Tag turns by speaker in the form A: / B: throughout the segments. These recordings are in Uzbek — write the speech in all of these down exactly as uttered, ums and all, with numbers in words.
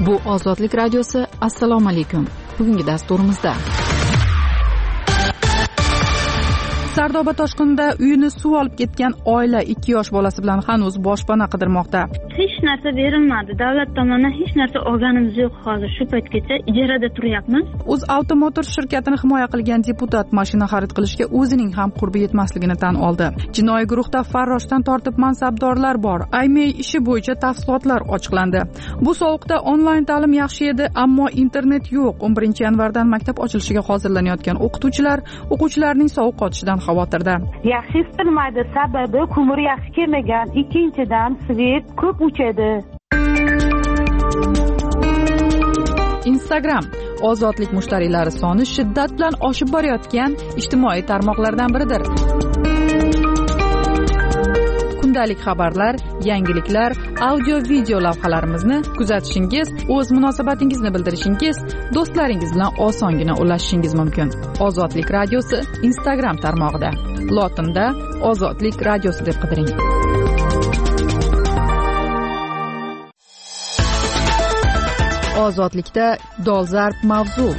A: Bu Ozodlik radiosi. Assalomu alaykum. Bugungi dasturimizda Sardoba toshqinida uyini suv olib ketgan oila ikki yosh bolasi bilan hanuz boshpana qidirmoqda.
B: Hech narsa berilmadi. Davlat tomonidan hech narsa olganimiz yo'q hozir. Shu paytgacha ijarada turyapmiz.
A: UzAuto Motors shirkatini himoya qilgan deputat mashina xarid qilishga o'zining ham qurbi yetmasligini tan oldi. Jinoiy guruhda farroshdan tortib mansabdorlar bor. Aymey ishi bo'yicha tafsilotlar ochiqlandi. Bu sovuqda onlayn ta'lim yaxshi edi, ammo internet yo'q. o'n birinchi yanvardan maktab ochilishiga hozirlanayotgan o'qituvchilar o'quvchilarning sovuq qotishidan xavotirda.
C: Yaxshi istilmaydi, sababi ko'mir yaxshi kelmagan, ikkinchidan svet ko'p o'chadi.
A: Instagram ozodlik mushtariylari soni shiddat bilan oshib borayotgan ijtimoiy tarmoqlardan biridir. Kundalik xabarlar, yangiliklar, audio-video lavhalarimizni kuzatishingiz, o'z munosabatingizni bildirishingiz, do'stlaringiz bilan osongina ulashishingiz mumkin. Ozodlik radiosi Instagram tarmog'ida. Lotinda Ozodlik radiosi deb qidiring. Ozodlikda dolzarb mavzu.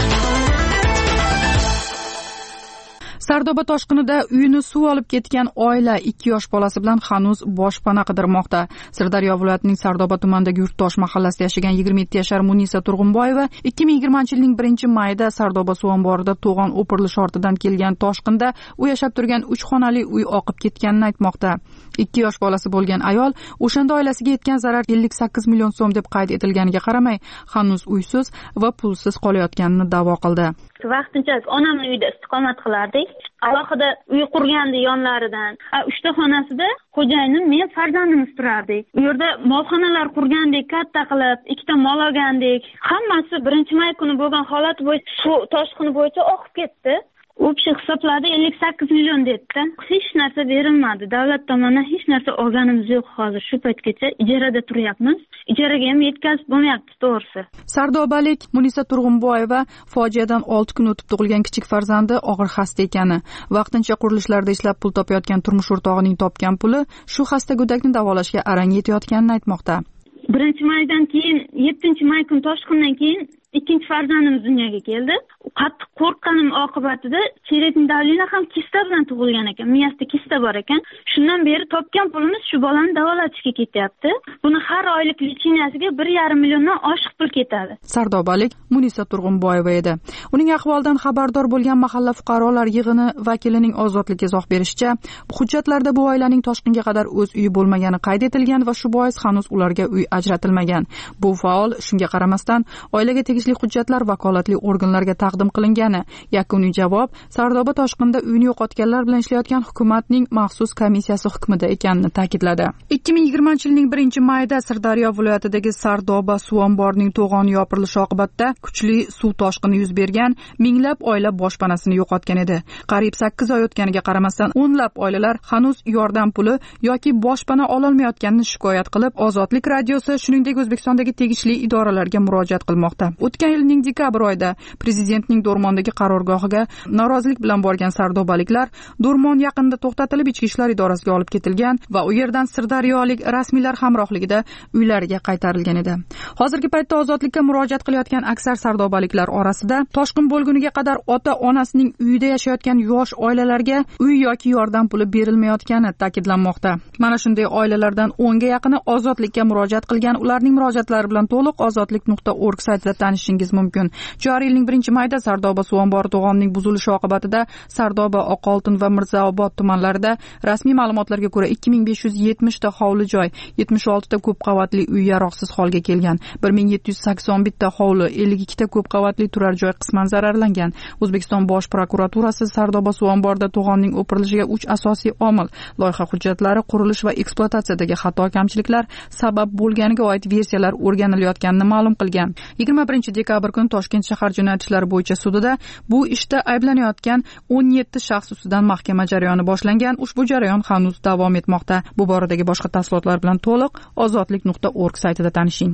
A: Sardoba toshqinida uyini suv olib ketgan oila ikki yosh bolasi bilan hanuz boshpana qidirmoqda. Sirdaryo viloyatining Sardoba tumanidagi Yurtdosh mahallasida yashagan yigirma yetti yashar Munisa Turg'unboyeva ikki ming yigirmanchi yilning birinchi mayida Sardoba suv omborida to'g'on o'pirilish ortidan kelgan toshqinda u yashab turgan uch xonali uy oqib ketganini aytmoqda. ikki yosh bolasi bo'lgan ayol o'shanda oilasiga yetgan zarar ellik sakkiz million so'm deb qayd etilganiga qaramay, hanuz uysiz va pulsiz qolayotganini da'vo qildi.
B: Vaqtincha onamning uyida istiqomat qilardik. Alohida uy qurgandi yonlaridan. Uchta xonasida xo'jayinim, men, farzandimiz turardik. U yerda molxonalar qurgandik, katta qilib, ikkita mol olgandik. Hammasi birinchi may kuni bo'lgan holat bo'yicha, shu toshqin bo'yicha oqib ketdi. O'pshi hisobladi ellik sakkiz million debdi. Hech narsa berilmadi. Davlat tomonidan hech narsa olganimiz yo'q hozir. Shu paytgacha ijarada turyapmiz. Ijaraga ham yetkazib bo'lmayapti, to'g'risi.
A: Sardobalik Munisa Turg'unboyeva fojiadan olti kun o'tib tug'ilgan kichik farzandi og'ir xasta ekani, vaqtincha qurilishlarda ishlab pul topayotgan turmush o'rtog'ining topgan puli shu xasta go'dakni davolashga arang yetayotganini aytmoqda.
B: birinchi maydan keyin, yettinchi may kun toshqindan keyin ikkinchi farzandimiz dunyoga keldi. Qattiq qo'rqqanim oqibatida cheretning davlina ham kista bilan tug'ilgan ekan. Miyasida kista bor ekan. Shundan beri topgan pulimiz shu bolani davolatishga ketyapti. Buni har oylik lichinasiga bir yarim milliondan oshiq pul ketadi.
A: Sardobalik Munisa Turg'unboyeva edi. Uning ahvolidan xabardor bo'lgan mahalla fuqarolar yig'ini vakilining Ozodlikka izoh berishicha, hujjatlarda bu oilaning toshqinga qadar o'z uyi bo'lmagani qayd etilgan va shu bois hanuz ularga uy ajratilmagan. Bu faol shunga qaramasdan oilaga tegishli hujjatlar vakolatli organlarga taqdim qilingani. Yakuniy javob Sardoba toshqinida uyini yo'qotganlar bilan ishlayotgan hukumatning maxsus komissiyasi hukmida ekanini ta'kidladi. ikki ming yigirmanchi yilning birinchi mayida Sirdaryo viloyatidagi Sardoba suv omborining to'g'oni yopirilishi oqibatida kuchli suv toshqini yuz bergan, minglab oila boshpanasini yo'qotgan edi. Qariyb sakkiz oy o'tganiga qaramasdan o'nlab oilalar hanuz yordam puli yoki boshpana ololmayotganini shikoyat qilib, Ozodlik radiosi shuningdek O'zbekistondagi tegishli idoralarga murojaat qilmoqda. O'tgan yilning dekabr oyida prezidentning Do'rmondagi qarorgohiga norozilik bilan borgan sardobaliklar Do'rmon yaqinida to'xtatilib ichki ishlar idorasiga olib ketilgan va u yerdan sirdaryolik rasmiylar hamrohligida uylariga qaytarilgan edi. Hozirgi paytda Ozodlikka murojaat qilayotgan aksar sardobaliklar orasida toshqin bo'lguniga qadar ota-onasining uyida yashayotgan yosh oilalarga uy yoki yordam puli berilmayotgani ta'kidlanmoqda. Mana shunday oilalardan o'nga yaqini Ozodlikka murojaat qilgan. Ularning murojaatlari bilan to'liq ozodlik nuqta org saytida tanishishingiz mumkin. Joriy yilning birinchi mayida Sardoba suv ombori to'g'onining buzilishi oqibatida Sardoba, Oqoltin va Mirzaobod tumanlarida rasmiy ma'lumotlarga ko'ra ikki ming besh yuz yetmish ta hovli joy, yetmish olti ta ko'p qavatli uy yaroqsiz holga kelgan. bir ming yetti yuz sakson bitta hovli, ellik ikki ta ko'p qavatli turar joy qisman zararlangan. O'zbekiston Bosh prokuraturasi Sardoba suv omborida to'g'onning o'pirilishiga uch asosiy omil, loyiha hujjatlari, qurilish va ekspluatatsiyadagi xato kamchiliklar sabab bo'lganiga oid versiyalar o'rganilayotganini ma'lum qilgan. yigirma birinchi dekabr kuni Toshkent shahar jinoyat ishlari bo'yicha sudida bu ishda ayblanayotgan o'n yetti shaxs ustidan mahkama jarayoni boshlangan. Ushbu jarayon hanuz davom etmoqda. Bu boradagi boshqa tafsilotlar bilan to'liq ozodlik nuqta org saytida tanishing.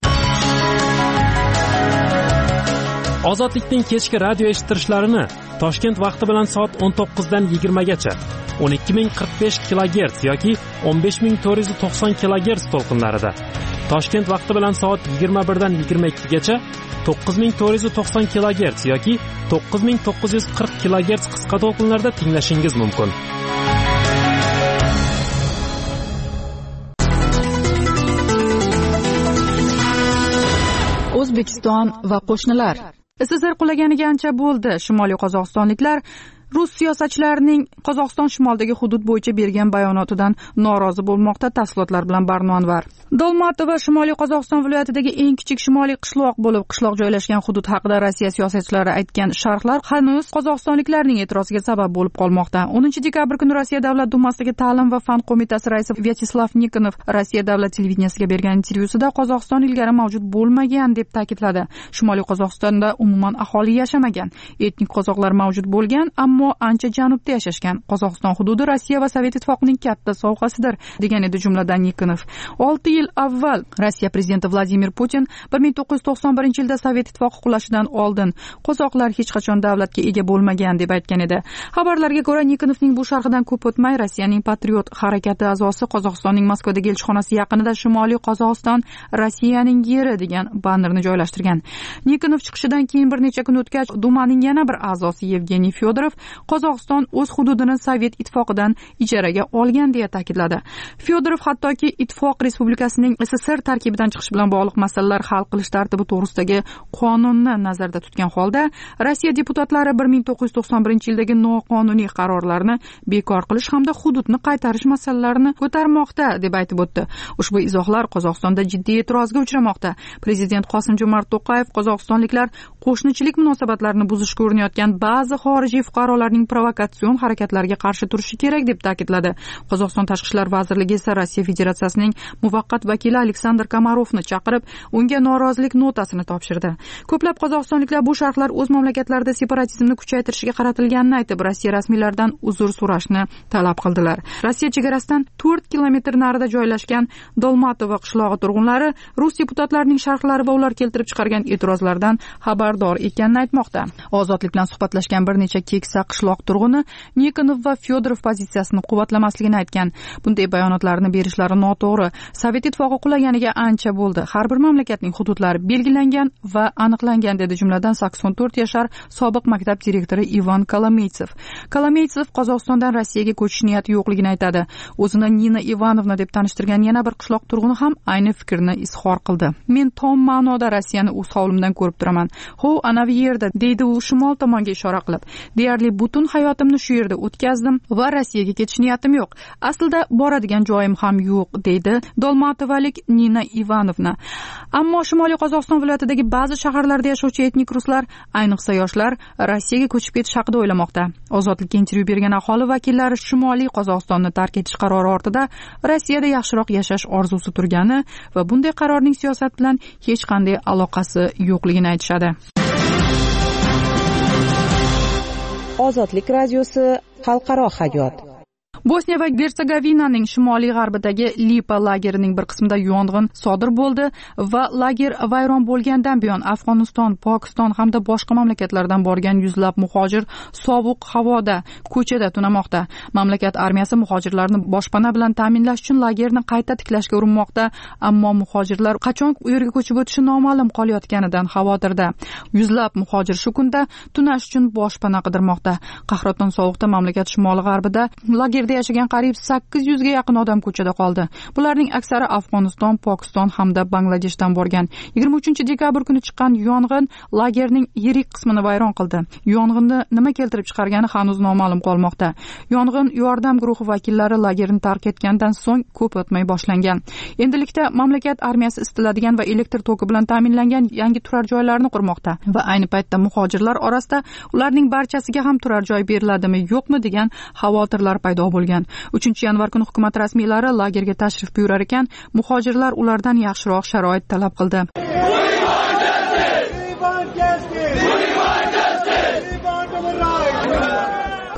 D: Ozodlikning kechki radio eshittirishlarini Toshkent vaqti bilan soat o'n to'qqizdan yigirmagacha o'n ikki ming qirq besh kilogerts yoki o'n besh ming to'rt yuz to'qson kilogerts to'lqinlarida Toshkent vaqti bilan soat yigirma birdan yigirma ikkigacha to'qqiz ming to'rt yuz to'qson kilogerts yoki to'qqiz ming to'qqiz yuz qirq kilogerts qisqa to'lqinlarda tinglashingiz mumkin.
A: O'zbekiston va qo'shnilar. S S R qulaganiga ancha bo'ldi. Shimoliy qozog'istonliklar rus siyosatchilarining Qozog'iston shimolidagi hudud bo'yicha bergan bayonotidan norozi bo'lmoqda. Tafsilotlar bilan Barno Anvar. Dolmatova Shimoliy Qozog'iston viloyatidagi eng kichik shimoliy qishloq bo'lib, qishloq joylashgan hudud haqida Rossiya siyosatchilari aytgan sharhlar hanuz qozog'istonliklarning e'tiroziga sabab bo'lib qolmoqda. o'ninchi dekabr kuni Rossiya Davlat dumasidagi Ta'lim va fan qo'mitasi raisi Vyacheslav Nikonov Rossiya davlat televideniyasiga bergan intervyusida Qozog'iston ilgari mavjud bo'lmagan deb ta'kidladi. Shimoliy Qozog'istonda umuman aholi yashamagan, etnik qozoqlar mavjud bo'lgan, ammo ancha janubda yashashgan. Qozog'iston hududi Rossiya va Sovet ittifoqining katta sohasidir, degan edi jumladan Nikonov. olti yil avval Rossiya prezidenti Vladimir Putin bir ming to'qqiz yuz to'qson birinchi yilda Sovet ittifoqi qulashidan oldin qozoqlar hech qachon davlatga ega bo'lmagan deb aytgan edi. Xabarlarga ko'ra, Nikonovning bu sharhidan ko'p o'tmay Rossiyaning Patriot harakati a'zosi Qozog'istonning Moskvadagi elchixonasi yaqinida Shimoliy Qozog'iston Rossiyaning yeri degan bannerni joylashtirgan. Nikonov chiqishidan keyin bir necha kun o'tgach, Dumaning yana bir a'zosi Yevgeniy Fyodorov Qozog'iston o'z hududini Sovet ittifoqidan ijaraga olgan deya ta'kidladi. Fyodorov hattoki ittifoq respublikasining S S R tarkibidan chiqish bilan bog'liq masalalar hal qilish tartibi to'g'risidagi qonunni nazarda tutgan holda Rossiya deputatlari bir ming to'qqiz yuz to'qson birinchi yildagi noqonuniy qarorlarni bekor qilish hamda hududni qaytarish masalalarini ko'tarmoqda deb aytib o'tdi. Ushbu izohlar Qozog'istonda jiddiy e'tirozga uchramoqda. Prezident Qosim-Jomart To'qayev qozog'istonliklar qo'shnichilik munosabatlarini buzishga urinayotgan ba'zi xorijiy fuqarolarning provokatsion harakatlariga qarshi turishi kerak deb ta'kidladi. Qozog'iston Tashqi ishlar vazirligi esa Rossiya Federatsiyasining muvaqqat vakili Aleksandr Komarovni chaqirib, unga norozilik notasini topshirdi. Ko'plab qozog'istonliklar bu sharhlar o'z mamlakatlarida separatizmni kuchaytirishga qaratilganini aytib, Rossiya rasmiylaridan uzr so'rashni talab qildilar. Rossiya chegarasidan to'rt kilometr narida joylashgan Dolmatova qishlog'i turg'unlari Rus deputatlarining sharhlari va ular keltirib chiqargan e'tirozlardan xabardor ekanini aytmoqda. Ozodlik bilan suhbatlashgan bir necha keksa qishloq turg'uni Nikonov va Fyodorov pozitsiyasini quvvatlamasligini aytgan. Bunday bayonotlarni berishlari noto'g'ri. Sovet ittifoqi qulaganiga ancha bo'ldi. Har bir mamlakatning hududlari belgilangan va aniqlangan, dedi jumladan sakson to'rt yashar sobiq maktab direktori Ivan Kolomeytsev. Kolomeytsev Qozog'istondan Rossiyaga ko'chish niyati yo'qligini aytadi. O'zini Nina Ivanovna deb tanishtirgan yana bir qishloq turg'uni ham ayni fikrni izhor qildi. Men tom ma'noda Rossiyani o'z hovlimdan ko'rib turaman. Ho, ana bu yerda, deydi u shimol tomonga ishora qilib. Deyarli butun hayotimni shu yerda o'tkazdim va Rossiyaga ketish niyatim yo'q. Aslida boradigan joyim ham yo'q, deydi Dolmatovalik Nina Ivanovna. Ammo Shimoliy Qozog'iston viloyatidagi ba'zi shaharlarda yashovchi etnik ruslar, ayniqsa yoshlar, Rossiyaga ko'chib ketish haqida o'ylamoqda. Ozodlikka intervyu bergan aholi vakillari Shimoliy Qozog'istonni tark etish qarori ortida Rossiyada yaxshiroq yashash orzusi turgani va bunday qarorning siyosat bilan hech qanday aloqasi yo'qligini aytishadi.
E: Ozodlik radiosi xalqaro hayot.
A: Bosniya va Gersegovinaning shimoliy g'arbidagi Lipa lagerining bir qismida yong'in sodir bo'ldi va lager vayron bo'lgandan buyon Afg'oniston, Pokiston hamda boshqa mamlakatlardan borgan yuzlab muhojir sovuq havoda, ko'chada tunamoqda. Mamlakat armiyasi muhojirlarni boshpana bilan ta'minlash uchun lagerni qayta tiklashga urinmoqda, ammo muhojirlar qachon u yerga ko'chib o'tishi noma'lum qolayotganidan xavotirda. Yuzlab muhojir shu kunda tunash uchun boshpana qidirmoqda. Qahraton sovuqda mamlakat shimoli g'arbida lagerda yashagan qariyb sakkiz yuzga yaqin odam ko'chada qoldi. Bularning aksari Afg'oniston, Pokiston hamda Bangladeshdan borgan. yigirma uchinchi dekabr kuni chiqqan yong'in lagerning yirik qismini vayron qildi. Yong'inni nima keltirib chiqargani hanuz noma'lum qolmoqda. Yong'in yordam guruhi vakillari lagerni tark etgandan so'ng ko'p o'tmay boshlangan. Endilikda mamlakat armiyasi isitiladigan va elektr toki bilan ta'minlangan yangi turar joylarni qurmoqda va ayni paytda muhojirlar orasida ularning barchasiga ham turar joy beriladimi, yo'qmi degan xavotirlar paydo bo'lgan. uchinchi yanvar kuni hukumat rasmiylari lagerga tashrif buyurar ekan, muhojirlar ulardan yaxshiroq sharoit talab qildi.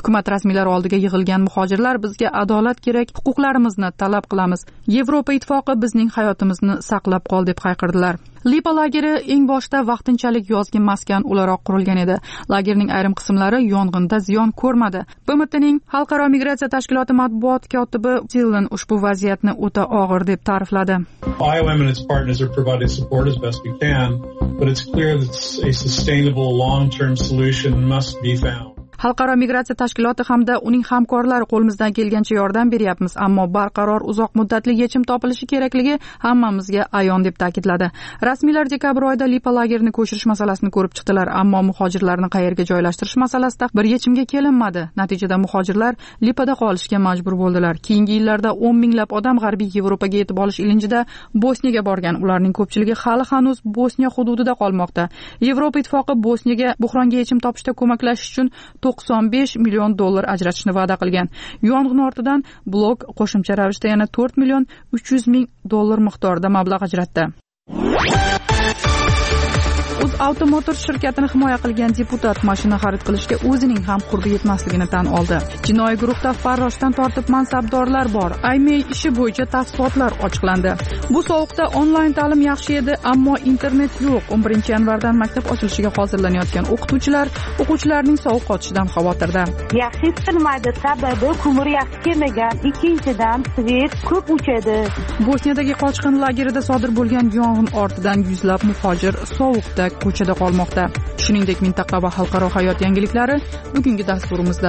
A: hukumat rasmiylari oldiga yig'ilgan muhojirlar bizga adolat kerak, huquqlarimizni talab qilamiz, Yevropa ittifoqi bizning hayotimizni saqlab qol deb hayqirdilar. Lipa lageri eng boshda vaqtinchalik yozgi maskan o'laroq qurilgan edi. Lagerning ayrim qismlari yong'inda ziyon ko'rmadi. B M Tning Xalqaro migratsiya tashkiloti matbuot kotibi Tillen ushbu vaziyatni o'ta og'ir deb ta'rifladi.
F: I O M and its partners are providing support as best we can, but it's clear that a sustainable long-term solution must be found.
A: Xalqaro migratsiya tashkiloti hamda uning hamkorlari qo'limizdan kelgancha yordam beryapmiz, ammo barqaror uzoq muddatli yechim topilishi kerakligi hammamizga ayon deb ta'kidladi. Rasmiylar dekabr oyida Lipa lagerini ko'chirish masalasini ko'rib chiqdilar, ammo muhojirlarni qayerga joylashtirish masalasida bir yechimga kelinmadi. Natijada muhojirlar Lipada qolishga majbur bo'ldilar. Keyingi yillarda o'n minglab odam G'arbiy Yevropaga yetib olish ilinjida Bosniyaga borgan. Ularning ko'pchiligi hali hanuz Bosniya hududida qolmoqda. Yevropa ittifoqi Bosniyaga buhronga yechim topishda ko'maklashish uchun to'qson besh million dollar ajratishni va'da qilgan. Yong'in ortidan blok qo'shimcha ravishda yana to'rt million uch yuz ming dollar miqdorida mablag' ajratdi. UzAuto Motors shirkatini himoya qilgan deputat mashina xarid qilishga o'zining ham qurbi yetmasligini tan oldi. Jinoiy guruhda farroshdan tortib mansabdorlar bor. Aymey ishi bo'yicha tafsilotlar ochiqlandi. Bu sovuqda onlayn ta'lim yaxshi edi, ammo internet yo'q. o'n birinchi yanvardan maktab ochilishiga hozirlanayotgan o'qituvchilar o'quvchilarning sovuq qotishidan xavotirda.
C: Yaxshi isitmaydi, sababi ko'mir yaxshi kelmagan, ikkinchidan svet ko'p o'chadi.
A: Bosniyadagi qochqin lagerida sodir bo'lgan yong'in ortidan yuzlab muhojir sovuqda ko'chada qolmoqda. Shuningdek, mintaqa va xalqaro hayot yangiliklari bugungi dasturimizda.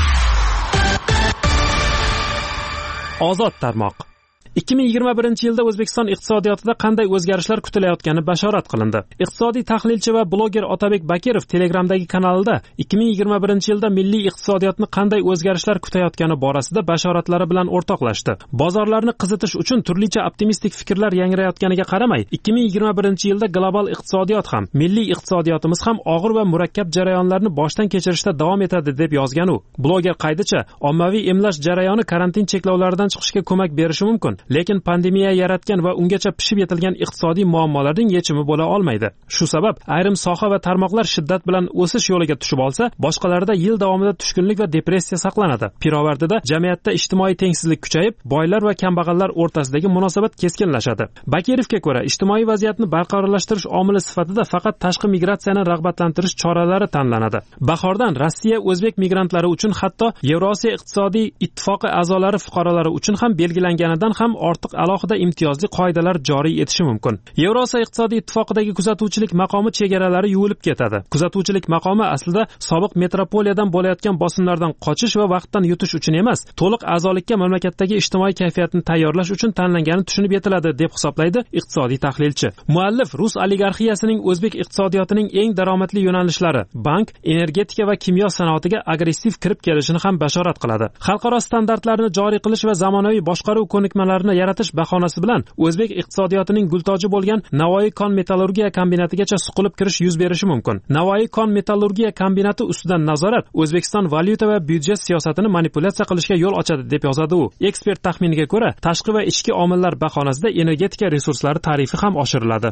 D: Ozod tarmoq. ikki ming yigirma birinchi yilda O'zbekiston iqtisodiyotida qanday o'zgarishlar kutilayotgani bashorat qilindi. Iqtisodiy tahlilchi va bloger Otabek Bakirov Telegramdagi kanalida ikki ming yigirma birinchi yilda milliy iqtisodiyotni qanday o'zgarishlar kutayotgani borasida bashoratlari bilan o'rtoqlashdi. Bozorlarni qizitish uchun turlicha optimistik fikrlar yangrayotganiga qaramay, ikki ming yigirma birinchi yilda global iqtisodiyot ham, milliy iqtisodiyotimiz ham og'ir va murakkab jarayonlarni boshdan kechirishda davom etadi deb yozgan u. Bloger qaydicha, ommaviy emlash jarayoni karantin cheklovlaridan chiqishga ko'mak berishi mumkin. Lekin pandemiya yaratgan va ungacha pishib yetilgan iqtisodiy muammolarning yechimi bo'la olmaydi. Shu sabab ayrim soha va tarmoqlar shiddat bilan o'sish yo'liga tushib olsa, boshqalarida yil davomida tushkunlik va depressiya saqlanadi. Pirovardida jamiyatda ijtimoiy tengsizlik kuchayib, boylar va kambag'allar o'rtasidagi munosabat keskinlashadi. Bakirovga ko'ra, ijtimoiy vaziyatni barqarorlashtirish omili sifatida faqat tashqi migratsiyani rag'batlantirish choralari tanlanadi. Bahordan Rossiya o'zbek migrantlari uchun, hatto Yevrosiyo iqtisodiy ittifoqi a'zolari fuqarolari uchun ham belgilanganidan ham ortiq alohida imtiyozli qoidalar joriy etishi mumkin. Yevrosiyo iqtisodiy ittifoqidagi kuzatuvchilik maqomi chegaralari yuvilib ketadi. Kuzatuvchilik maqomi aslida sobiq metropoliyadan bo'layotgan bosimlardan qochish va vaqtdan yutish uchun emas, to'liq a'zolikka mamlakatdagi ijtimoiy kayfiyatni tayyorlash uchun tanlangani tushunib yetiladi deb hisoblaydi iqtisodiy tahlilchi. Muallif Rus oligarxiyasining o'zbek iqtisodiyotining eng daromadli yo'nalishlari bank, energetika va kimyo sanoatiga agressiv kirib kelishini ham bashorat qiladi. Xalqaro standartlarni joriy qilish va zamonaviy boshqaruv ko'nikmalarini yaratish bahonasi bilan o'zbek iqtisodiyotining gultoji bo'lgan Navoiy kon metallurgiya kombinatigacha suqilib kirish yuz berishi mumkin. Navoiy kon metallurgiya kombinati ustidan nazorat O'zbekiston valyuta va byudjet siyosatini manipulyatsiya qilishga yo'l ochadi deb yozadi u. Ekspert taxminiga ko'ra, tashqi va ichki omillar bahonasida energetika resurslari tarifi ham oshiriladi.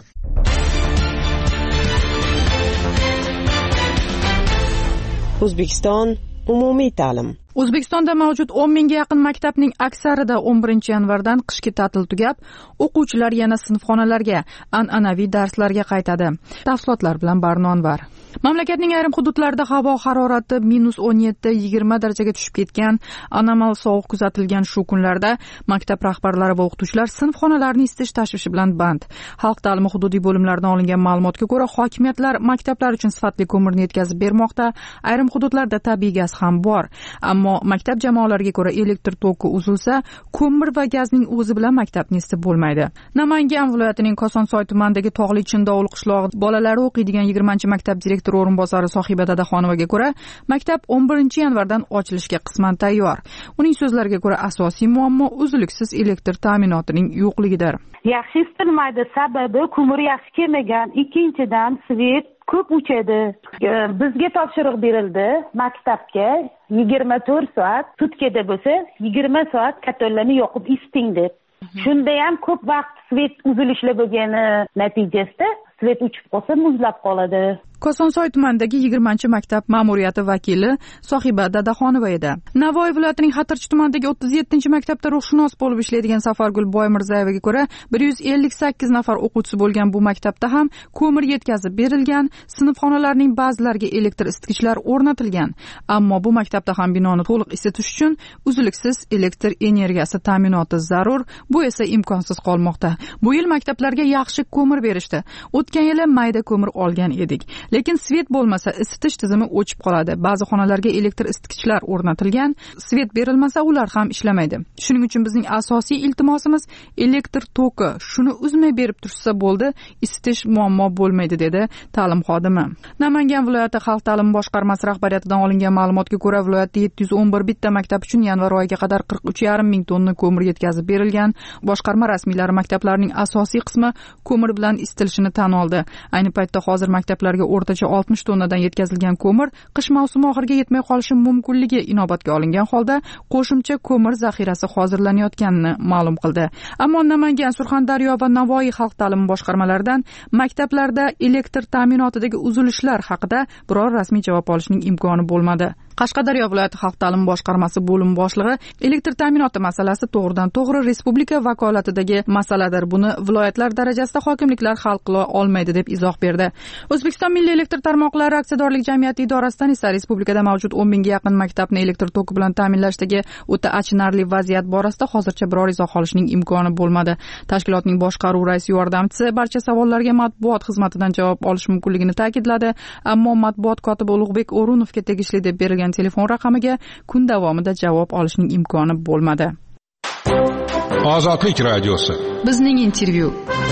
E: O'zbekiston umumiy ta'lim.
A: O'zbekistonda mavjud o'n mingga yaqin maktabning aksarida o'n birinchi yanvardan qishki ta'til tugab, o'quvchilar yana sinfxonalarga, an'anaviy darslarga qaytadi. Tafsilotlar bilan Barnonvar. Mamlakatning ayrim hududlarida havo harorati minus o'n yetti yigirma darajaga tushib ketgan, anomal sovuq kuzatilgan shu kunlarda maktab rahbarlari va o'qituvchilar sinfxonalarni isitish tashvishi bilan band. Xalq ta'limi hududiy bo'limlaridan olingan ma'lumotga ko'ra, hokimiyatlar maktablar uchun sifatli ko'mirni yetkazib bermoqda, ayrim hududlarda tabiiy gaz ham bor. Ammo maktab jamoalariga ko'ra elektr toki uzilsa, ko'mir va gazning o'zi bilan maktabni isitib bo'lmaydi. Namangan viloyatining Kosonsoy tumanidagi Tog'li Chindovul qishlog'i bolalari o'qiydigan yigirmanchi maktab direktori o'rinbosari Sohiba Dadaxonovaga ko'ra, maktab o'n birinchi yanvardan ochilishga qisman tayyor. Uning so'zlariga ko'ra, asosiy muammo uzluksiz elektr ta'minotining yo'qligidir.
C: Yaxshi isitilmaydi, sababi ko'mir yaxshi kelmagan, ikkinchidan svet ko'p o'chadi. Bizga topshiriq berildi maktabga yigirma to'rt soat, sutkada bo'lsa yigirma soat ko'llarni yoqib isiting deb. Shunda ham ko'p vaqt svet uzilishlar bo'lgani natijasida svet o'chib qolsa muzlab qoladi.
A: Kosonsoy tumanidagi yigirmanchi maktab ma'muriyati vakili Sohiba Dadaxonova edi. Navoiy viloyatining Xatirchi tumanidagi o'ttiz yettinchi maktabda ruhshunos bo'lib ishlaydigan Safargul Boymirzayevaga ko'ra, bir yuz ellik sakkiz nafar o'quvchisi bo'lgan bu maktabda ham ko'mir yetkazib berilgan, sinfxonalarning ba'zilariga elektr isitgichlar o'rnatilgan. Ammo bu maktabda ham binoni to'liq isitish uchun uzluksiz elektr energiyasi ta'minoti zarur, bu esa imkonsiz qolmoqda. Bu yil maktablarga yaxshi ko'mir berishdi. O'tgan yili mayda ko'mir olgan edik. Lekin svet bo'lmasa isitish tizimi o'chib qoladi. Ba'zi xonalarga elektr isitgichlar o'rnatilgan, svet berilmasa ular ham ishlamaydi. Shuning uchun bizning asosiy iltimosimiz elektr toki shuni uzmay berib tursa bo'ldi, isitish muammo bo'lmaydi, dedi ta'lim xodimi. Namangan viloyati xalq ta'limi boshqarmasi rahbariyatidan olingan ma'lumotga ko'ra, viloyatda yetti yuz o'n bir bitta maktab uchun yanvar oyiga qadar qirq uch yarim ming tonna ko'mir yetkazib berilgan. Boshqarma rasmiylari maktablarning asosiy qismi ko'mir bilan isitilishini tan oldi. Ayni paytda hozir maktablarga o'rtacha oltmish tonnadan yetkazilgan ko'mir qish mavsumi oxiriga yetmay qolishi mumkinligi inobatga olingan holda qo'shimcha ko'mir zaxirasi hozirlanayotganini ma'lum qildi. Ammo Namangan, Surxondaryo va Navoiy xalq ta'limi boshqarmalaridan maktablarda elektr ta'minotidagi uzilishlar haqida biror rasmiy javob olishning imkoni bo'lmadi. Qashqadaryo viloyati xalq ta'limi boshqarmasi bo'lim boshlig'i elektr ta'minoti masalasi to'g'ridan to'g'ri respublika vakolatidagi masaladir. Buni viloyatlar darajasida hokimliklar hal qila olmaydi deb izoh berdi. O'zbekiston Milliy elektr tarmoqlari aksiyadorlik jamiyati idorasidan esa respublikada mavjud o'n mingga yaqin maktabni elektr toki bilan ta'minlashdagi o'ta achinarli vaziyat borasida hozircha biror izoh olishning imkoni bo'lmadi. Tashkilotning boshqaruv raisi yordamchisi barcha savollarga matbuot xizmatidan javob olish mumkinligini ta'kidladi, ammo matbuot kotibi Ulug'bek O'runovga tegishli deb berilgan telefon raqamiga kun davomida javob olishning imkoni bo'lmadi.
G: Ozodlik radiosi.
A: Bizning intervyu.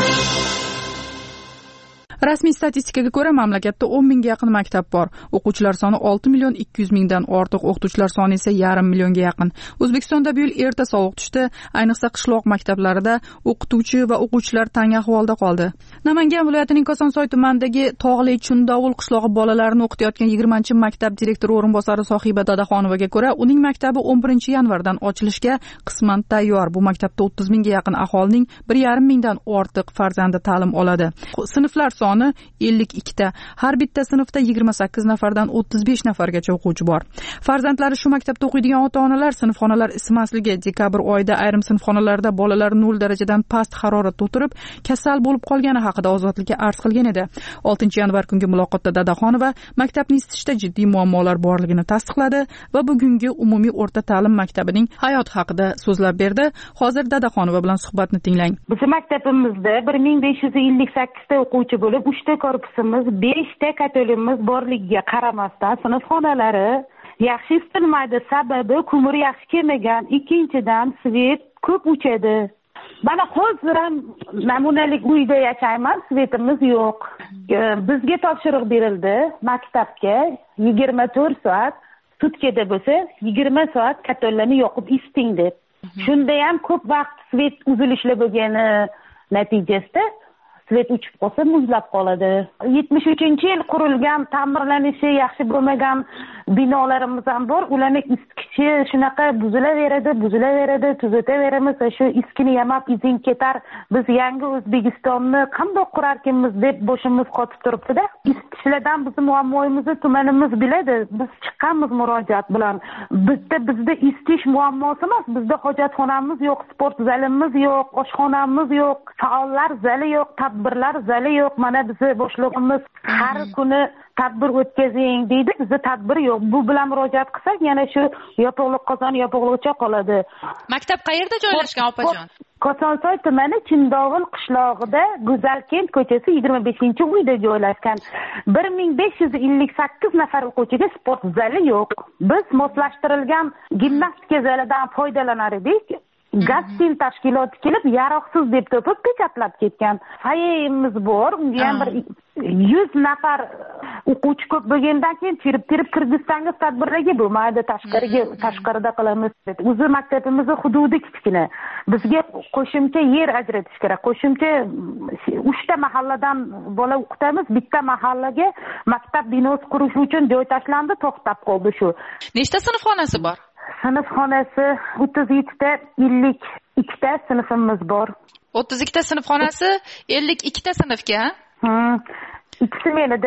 A: Rasmiy statistikaga ko'ra, mamlakatda o'n mingga yaqin maktab bor. O'quvchilar soni olti million ikki yuz mingdan ortiq, o'qituvchilar soni esa yarim millionga yaqin. O'zbekistonda bu yil erta sovuq tushdi, ayniqsa qishloq maktablarida o'qituvchi va o'quvchilar tang ahvolda qoldi. Namangan viloyatining Kosonsoy tumanidagi Tog'li Chundovul qishlog'i bolalarini o'qitayotgan yigirmanchi maktab direktori o'rinbosari Sohiba Dadaxonovaga ko'ra, uning maktabi o'n birinchi yanvardan ochilishga qisman tayyor. Bu maktabda o'ttiz mingga yaqin aholining bir yarim mingdan ortiq farzandi ta'lim oladi. Sinflar soni ellik ikkita, har bitta sinfda yigirma sakkiz nafardan o'ttiz besh nafargacha o'quvchi bor. Farzandlari shu maktabda o'qiydigan ota-onalar sinfxonalar isimasligi, dekabr oyida ayrim sinfxonalarda bolalar nol darajadan past haroratda o'tirib, kasal bo'lib qolgani haqida ozodlikka arz qilgan edi. oltinchi yanvar kungi muloqotda Dadaxonova maktabni isitishda jiddiy muammolar borligini tasdiqladi va bugungi umumiy o'rta ta'lim maktabining hayoti haqida so'zlab berdi. Hozir Dadaxonova bilan suhbatni tinglang.
C: Bizning maktabimizda bir ming besh yuz ellik sakkiz ta o'quvchi bo'lib, uchta korpusimiz, beshta katolimimiz borligiga qaramasdan sinfxonalari yaxshi isitilmaydi. Sababi ko'mir yaxshi kelmagan, ikkinchidan svet ko'p o'chadi. Mana hozir ham namunalik uyda yashayman, svetimiz yo'q. Bizga topshiriq berildi maktabga yigirma to'rt soat, sutkada bo'lsa yigirma soat katollarni yoqib isiting deb. Shunda ham ko'p vaqt svet uzilishlar bo'lgani natijasida svet uchib qolsa muzlab qoladi. yetmish uchinchi yil qurilgan, ta'mirlanishi yaxshi bo'lmagan binolarimiz ham bor. Ularning isitgichi shunaqa buzilaveradi, buzilaveradi, tuzataveramiz. Shu iskini yamab izing ketar. Biz yangi O'zbekistonni qanday qurarkanmiz deb boshimiz qotib turibdi-da. Isitgichlardan bizni muammomizni tumanimiz biladi. Biz chiqqanmiz murojaat bilan. Bizda bizda isitish muammosi emas, bizda hojatxonamiz yo'q, sport zalimiz yo'q, oshxonamiz yo'q, faollar zali yo'q, tadbirlar zali yo'q. Mana bizni boshlig'imiz har kuni tadbir o'tkazing deydi, bizda tadbir yo'q. Bu bilan murojaat qilsak, yana shu yopiqlik qozon yopiqligicha qoladi.
H: Maktab qayerda joylashgan opajon?
C: Kosonsoy tumani Chindovul qishlog'ida Go'zalkent ko'chasi yigirma beshinchi uyda joylashgan. bir ming besh yuz ellik sakkiz nafar o'quvchiga sport zali yo'q. Biz moslashtirilgan gimnastika zalidan foydalanar edik. Gaztin tashkiloti kelib, yaroqsiz deb topib pechatlab ketgan. Sayimiz bor, unga ham bir yuz nafar o'quvchi ko'p bo'lgandan keyin tirib-tirib Qirg'izistonga tadbirlarga bo'lmaydi, tashqariga tashqarida qilamiz. O'zi maktabimiz hududi kichkina. Bizga qo'shimcha yer ajratish kerak. Qo'shimcha uchta mahalladan bola o'qitamiz, bitta mahallaga maktab binosi qurish uchun joy tashlandi, to'xtab qoldi shu.
H: Nechta sinfxonasi bor?
C: Sinfxonasi o'ttiz yettita, ellik ikkita sinfimiz bor.
H: o'ttiz ikkita sinfxonasi ellik ikkita sinfga?
C: Ha. Ikkisi menida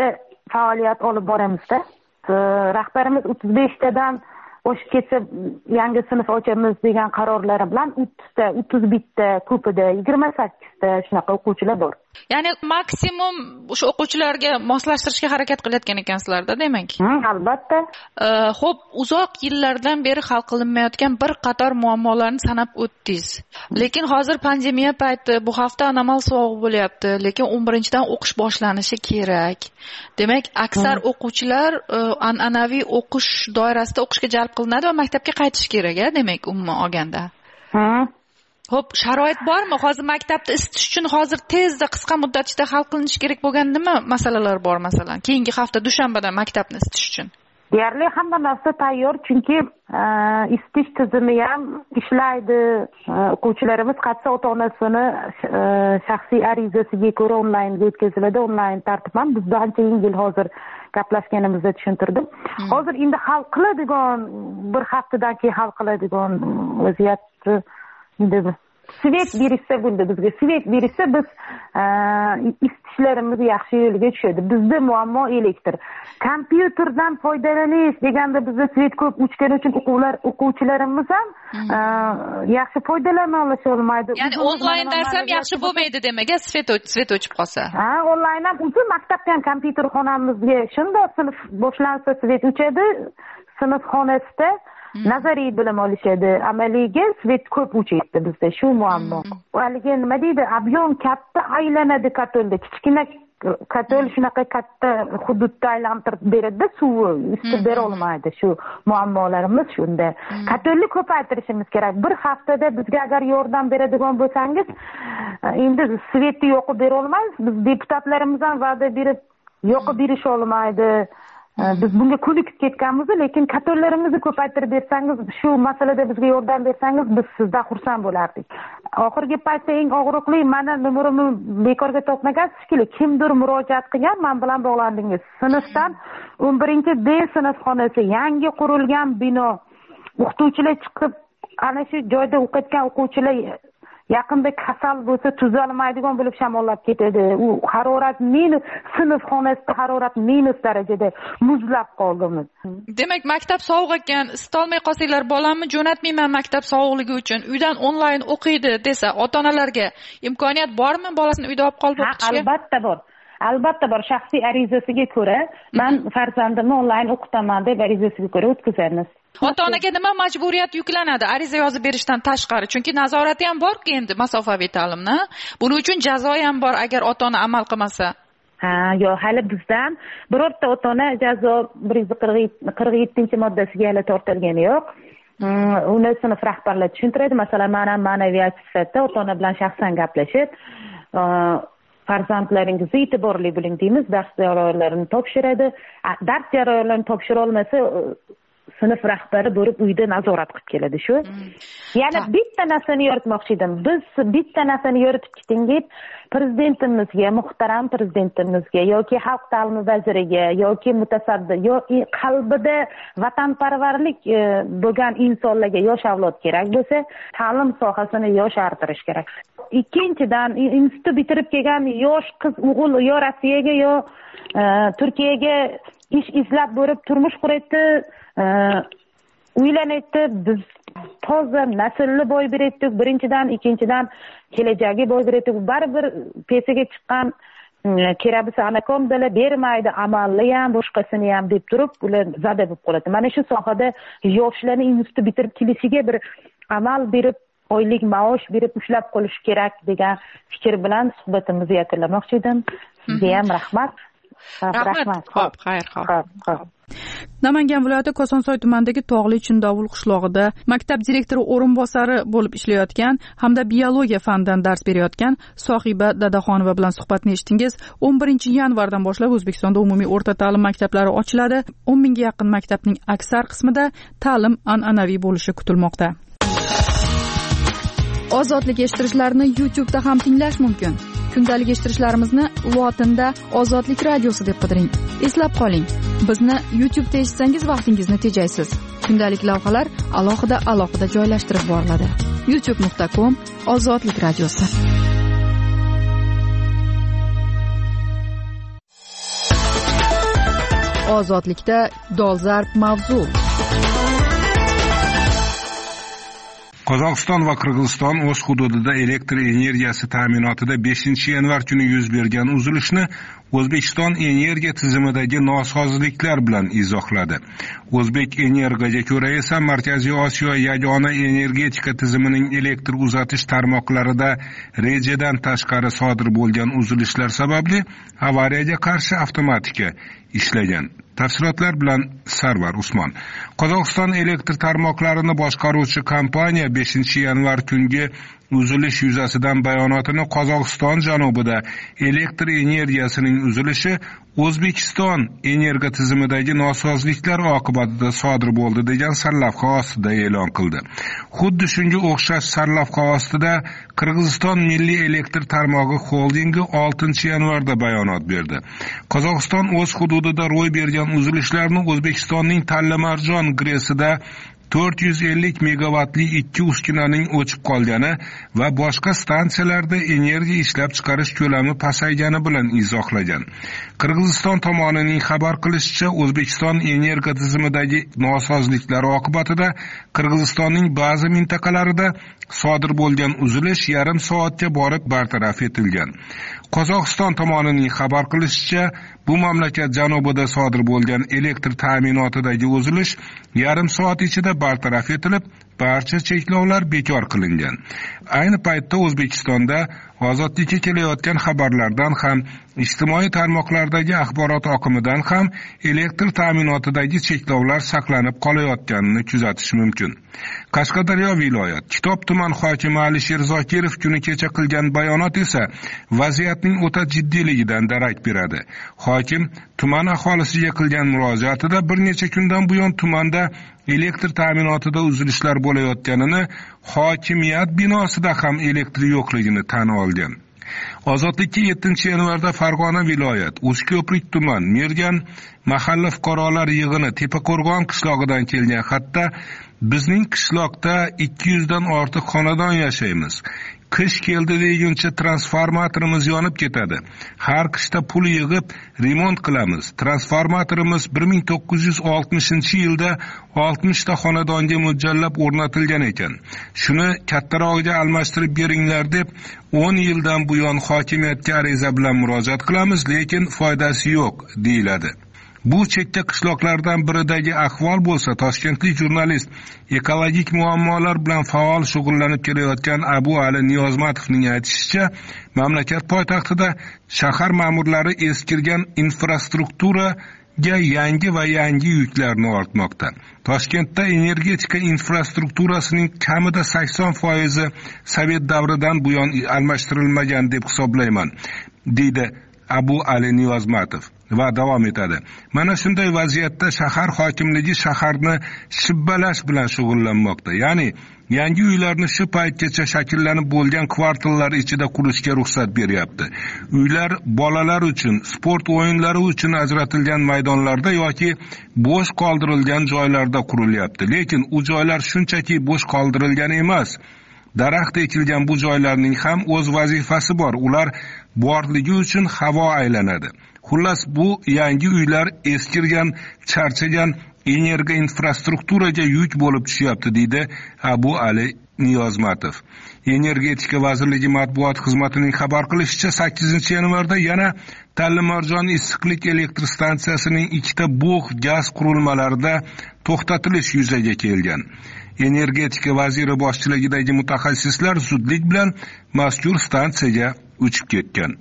C: faoliyat olib boramizda. Rahbarimiz o'ttiz beshtadan oshib ketsa yangi sinf ochamiz degan qarorlari bilan o'ttizta, o'ttiz bitta, ko'pida yigirma sakkizta shunaqa o'quvchilar bor.
H: Ya'ni maksimum o'sha o'quvchilarga moslashtirishga harakat qilayotgan ekansizlarda, demak.
C: Ha, albatta.
H: Xo'p, uzoq yillardan beri hal qilinmayotgan bir qator muammolarni sanab o'tdingiz. Lekin hozir pandemiya payti, bu hafta anomal sovuq bo'lyapti, lekin o'n birinchidan o'qish boshlanishi kerak. Demak, aksar o'quvchilar an'anaviy o'qish doirasida o'qishga jalb qilinadi va maktabga qaytish kerak, demak, umuman olganda.
C: Ha.
H: Xo'p, sharoit bormi? Hozir maktabni isitish uchun hozir tezda, qisqa muddat ichida hal qilinishi kerak bo'lgan nima masalalar bor, masalan? Keyingi hafta dushanbadan maktabni isitish uchun.
C: Deyarli hamma narsa tayyor, chunki isitish tizimi ham ishlaydi. O'quvchilarimiz qaytsa ota-onasini shaxsiy arizasiga ko'ra onlayn o'tkaziladi, onlayn tartib ham bizda ancha yengil hozir gaplashganimizda tushuntirdim. Hozir endi hal qiladigan, bir haftadan keyin hal qiladigan vaziyatni endi svet berishsa bo'ldi bizga. Svet berishsa biz isitishlarimiz yaxshi yo'lga tushadi. Bizda muammo elektr. Kompyuterdan foydalanish deganda bizda svet ko'p o'chgani uchun o'quvlar, o'quvchilarimiz ham yaxshi foydalana olishmaydi.
H: Ya'ni onlayn dars ham yaxshi bo'lmaydi demak, svet svet o'chib qolsa.
C: Ha, onlayn ham o'zi maktabda ham kompyuter xonamizga shunday sinf boshlansa svet o'chadi, sinf xonasida nazariy bilim olishadi, amaliyga svet ko'p o'chayapti bizda, shu muammo. Haligi nima deydi, ob'yom katta aylanadi katolda, kichkina katol shunaqa katta hududda aylantirib beradi, suvi ustib bera olmaydi. Shu muammolarimiz shunda. Katolni ko'paytirishimiz kerak. Bir haftada bizga agar yordam beradigan bo'lsangiz, endi svetni yoqib bera olmaymiz. Biz deputatlarimiz ham va'da berib yoqib berish olmaydi. Biz bunga ko'nikib ketganmiz, lekin katollarimizni ko'paytirib bersangiz, shu masalada bizga yordam bersangiz, biz sizdan xursand bo'lardik. Oxirgi paytda eng og'riqli, mana nomerimni bekorga topmagansiz-ki, kimdir murojaat qilgan, men bilan bog'landingiz. Sinfdan o'n birinchi D sinfxonasi, yangi qurilgan bino. O'qituvchilar chiqib, ana shu joyda o'qiyotgan o'quvchilar yaqinda kasal bo'lsa tuzalmaydigan bo'lib shamollab ketadi. U harorat minus, sinf xonasida harorat minus darajada muzlab qoldimiz.
H: Demak, maktab sovuq ekan, isitolmay qolsanglar, bolamni jo'natmayman maktab sovuqligi uchun, uydan onlayn o'qiydi desa, ota-onalarga imkoniyat bormi bolasini uyda olib qolib o'qitishga?
C: Albatta bor. Albatta bor. Shaxsiy arizasiga ko'ra, men farzandimni onlayn o'qitaman deb arizasiga ko'ra o'tkazamiz.
H: Ota-onaga nima majburiyat yuklanadi ariza yozib berishdan tashqari? Chunki nazorati ham bor-ku endi masofaviy ta'limni. Buning uchun jazo ham bor agar ota-ona amal qilmasa.
C: Ha, yo'q, hali bizdan birorta ota-ona jazo bir yuz qirq yettinchi moddasiga hali tortilgani yo'q. Uni sinf rahbarlari tushuntiradi. Masalan, men ham ma'naviyat sifatida ota-ona bilan shaxsan gaplashib, farzandlaringizni e'tiborli bo'ling deymiz, dars jarayonlarini topshiradi. Dars jarayonlarini topshira olmasa, sinf rahbari bo'lib uyda nazorat qilib keladi shu. Yana bitta narsani yoritmoqchi edim. Biz bitta narsani yoritib keting deb prezidentimizga, muhtaram prezidentimizga yoki xalq ta'limi vaziriga yoki mutasaddi yoki qalbida vatanparvarlik bo'lgan insonlarga, yosh avlod kerak bo'lsa, ta'lim sohasini yoshartirish kerak. Ikkinchidan, institut bitirib kelgan yosh qiz o'g'il yo Rossiyaga yo Turkiyaga ish izlab borib turmush quraydi, uylanaydi. Biz toza naslni boy beraydik, birinchidan, ikkinchidan kelajagi boy beraydik. Baribir pesiga chiqqan kerabisi anakomdalar bermaydi, amalli ham, boshqasini ham deb turib, ular zada bo'lib qoladi. Mana shu sohada yoshlarning institut bitirib kelishiga bir amal berib, oylik maosh berib ushlab qolish kerak degan fikr bilan suhbatimizni yakunlamoqchi edim. Sizga ham rahmat.
H: Rahmat. Xo'p, xayr, xo'p.
A: Namangan viloyati Kosonsoy tumanidagi Tog'li Chindovul qishlog'ida maktab direktori o'rinbosari bo'lib ishlayotgan hamda biologiya fanidan dars berayotgan Sohiba Dadaxonova bilan suhbatni eshitdingiz. o'n birinchi yanvardan boshlab O'zbekistonda umumiy o'rta ta'lim maktablari ochiladi. o'n mingga yaqin maktabning aksar qismida ta'lim an'anaviy bo'lishi kutilmoqda. Ozodlik eshittirishlarni YouTube da ham tinglash mumkin. Kundalik eshittirishlarimizni lotinda Ozodlik radiosi deb qidiring. Eslab qoling, bizni YouTube da eshitsangiz vaqtingizni tejaysiz. Kundalik lavhalar alohida alohida joylashtirib boriladi. youtube nuqta com Ozodlik radiosi. ozodlikda dolzarb mavzu.
G: Qozog'iston va Qirg'iziston o'z hududida elektr energiyasi ta'minotida beshinchi yanvar kuni yuz bergan uzilishni O'zbekiston energiya tizimidagi nosozliklar bilan izohladi. O'zbek Energiyaga ko'ra esa Markaziy Osiyo yagona energetika tizimining elektr uzatish tarmoqlarida rejadan tashqari sodir bo'lgan uzilishlar sababli avariyaga qarshi avtomatika ishlagan. Tafsilotlar bilan Sarvar Usmon. Qozog'iston elektr tarmoqlarini boshqaruvchi kompaniya beshinchi yanvar kungi uzilish yuzasidan bayonotini Qozog'iston janubida elektr energiyasining uzilishi O'zbekiston energiya tizimidagi nosozliklar oqibatida sodir bo'ldi degan sarlavha ostida e'lon qildi. Xuddi shunga o'xshash sarlavha ostida Qirg'iziston Milliy elektr tarmog'i xoldingi oltinchi yanvarda bayonot berdi. Qozog'iston o'z hududida ro'y bergan uzilishlarni O'zbekistonning Talla-Marjon gresida to'rt yuz ellik megavatli ikki uskunaning o'chib qolgani va boshqa stansiyalarda energiya ishlab chiqarish ko'lami pasaygani bilan izohlagan. Qirg'iziston tomonining xabar qilishicha, O'zbekiston energiya tizimidagi nosozliklar oqibatida Qirg'izistonning ba'zi mintaqalarida sodir bo'lgan uzilish yarim soatga borib bartaraf etilgan. Qozog'iston tomonining xabar qilishicha, bu mamlakat janubida sodir bo'lgan elektr ta'minotidagi uzilish yarim soat ichida bartaraf etilib, barcha cheklovlar bekor qilingan. Ayni paytda O'zbekistonda ozodlikka kelayotgan xabarlardan ham, ijtimoiy tarmoqlardagi axborot oqimidan ham elektr ta'minotidagi cheklovlar saqlanib qolayotganini kuzatish mumkin. Qashqadaryo viloyat Kitob tuman hokimi Alisher Zokirov kuni kecha qilgan bayonot esa vaziyatning o'ta jiddiyligidan darak beradi. Hokim tuman aholisiga qilgan murojaatida bir necha kundan buyon tumanda elektr ta'minotida uzilishlar bo'layotganini, hokimiyat binosida ham elektr yo'qligini tan olgan. Ozodlikka yettinchi yanvarda Farg'ona viloyat Uchko'prik tuman Mergan mahalla fuqarolar yig'ini Tepaqo'rg'on qishlog'idan kelgan xatda bizning qishloqda ikki yuz dan ortiq xonadon yashaymiz. Qish keldi deguncha transformatorimiz yonib ketadi. Har qishda pul yig'ib remont qilamiz. Transformatorimiz bir ming to'qqiz yuz oltmishinchi yilda oltmish ta xonadonga mo'ljallab o'rnatilgan ekan. Shuni kattarog'iga almashtirib beringlar deb o'n yildan buyon hokimiyatga ariza bilan murojaat qilamiz, lekin foydasi yo'q, deyiladi. Bu chekka qishloqlardan biridagi ahvol bo'lsa, toshkentlik jurnalist ekologik muammolar bilan faol shug'ullanib kelayotgan Abu Ali Niyozmatovning aytishicha, mamlakat poytaxtida shahar ma'murlari eskirgan infrastrukturaga yangi va yangi yuklarni ortmoqda. Toshkentda energetika infrastrukturasining kamida sakson foizi Sovet davridan buyon almashtirilmagan deb hisoblayman, deydi Abu Ali Niyozmatov va davom etadi. Mana shunday vaziyatda shahar hokimligi shaharni shibbalash bilan shug'ullanmoqda. Ya'ni yangi uylarni shu paytgacha shakllanib bo'lgan kvartallar ichida qurishga ruxsat beryapti. Uylar bolalar uchun, sport o'yinlari uchun ajratilgan maydonlarda yoki bo'sh qoldirilgan joylarda qurilyapti. Lekin u joylar shunchaki bo'sh qoldirilgan emas. Daraxt ekilgan bu joylarning ham o'z vazifasi bor. Ular borligi uchun havo aylanadi. Xullas, bu yangi uylar eskirgan, charchagan energiya infrastrukturaga yuk bo'lib tushyapti, deydi Abu Ali Niyozmatov. Energetika vazirligi matbuot xizmatining xabar qilishicha, sakkizinchi yanvarda yana Talla-Marjon issiqlik elektr stansiyasining ikkita bug' gaz qurilmalarida to'xtatilish yuzaga kelgan. Energetika vaziri boshchiligidagi mutaxassislar zudlik bilan mazkur stansiyaga uchib ketgan.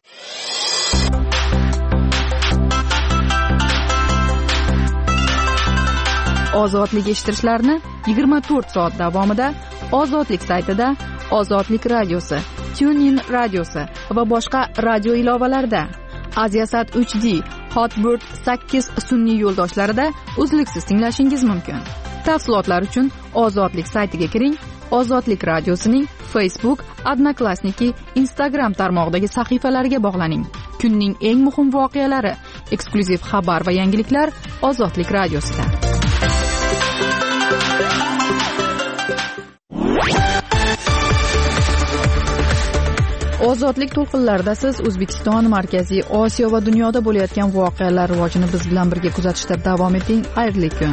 A: Ozodlik eshittirishlarni yigirma to'rt soat davomida Ozodlik saytida, Ozodlik radiosi, TuneIn radiosi va boshqa radio ilovalarida, Aziasat uch D, Hotbird sakkiz sun'iy yo'ldoshlarida uzluksiz tinglashingiz mumkin. Tafsilotlar uchun Ozodlik saytiga kiring. Ozodlik radiosining Facebook, Odnoklassniki, Instagram tarmog'idagi sahifalariga bog'laning. Kunning eng muhim voqealari, eksklyuziv xabar va yangiliklar Ozodlik radiosida. Ozodlik to'lqinlarida siz O'zbekiston, Markaziy Osiyo va dunyoda bo'layotgan voqealar rivojini biz bilan birga kuzatishda davom eting. Xayrli kun.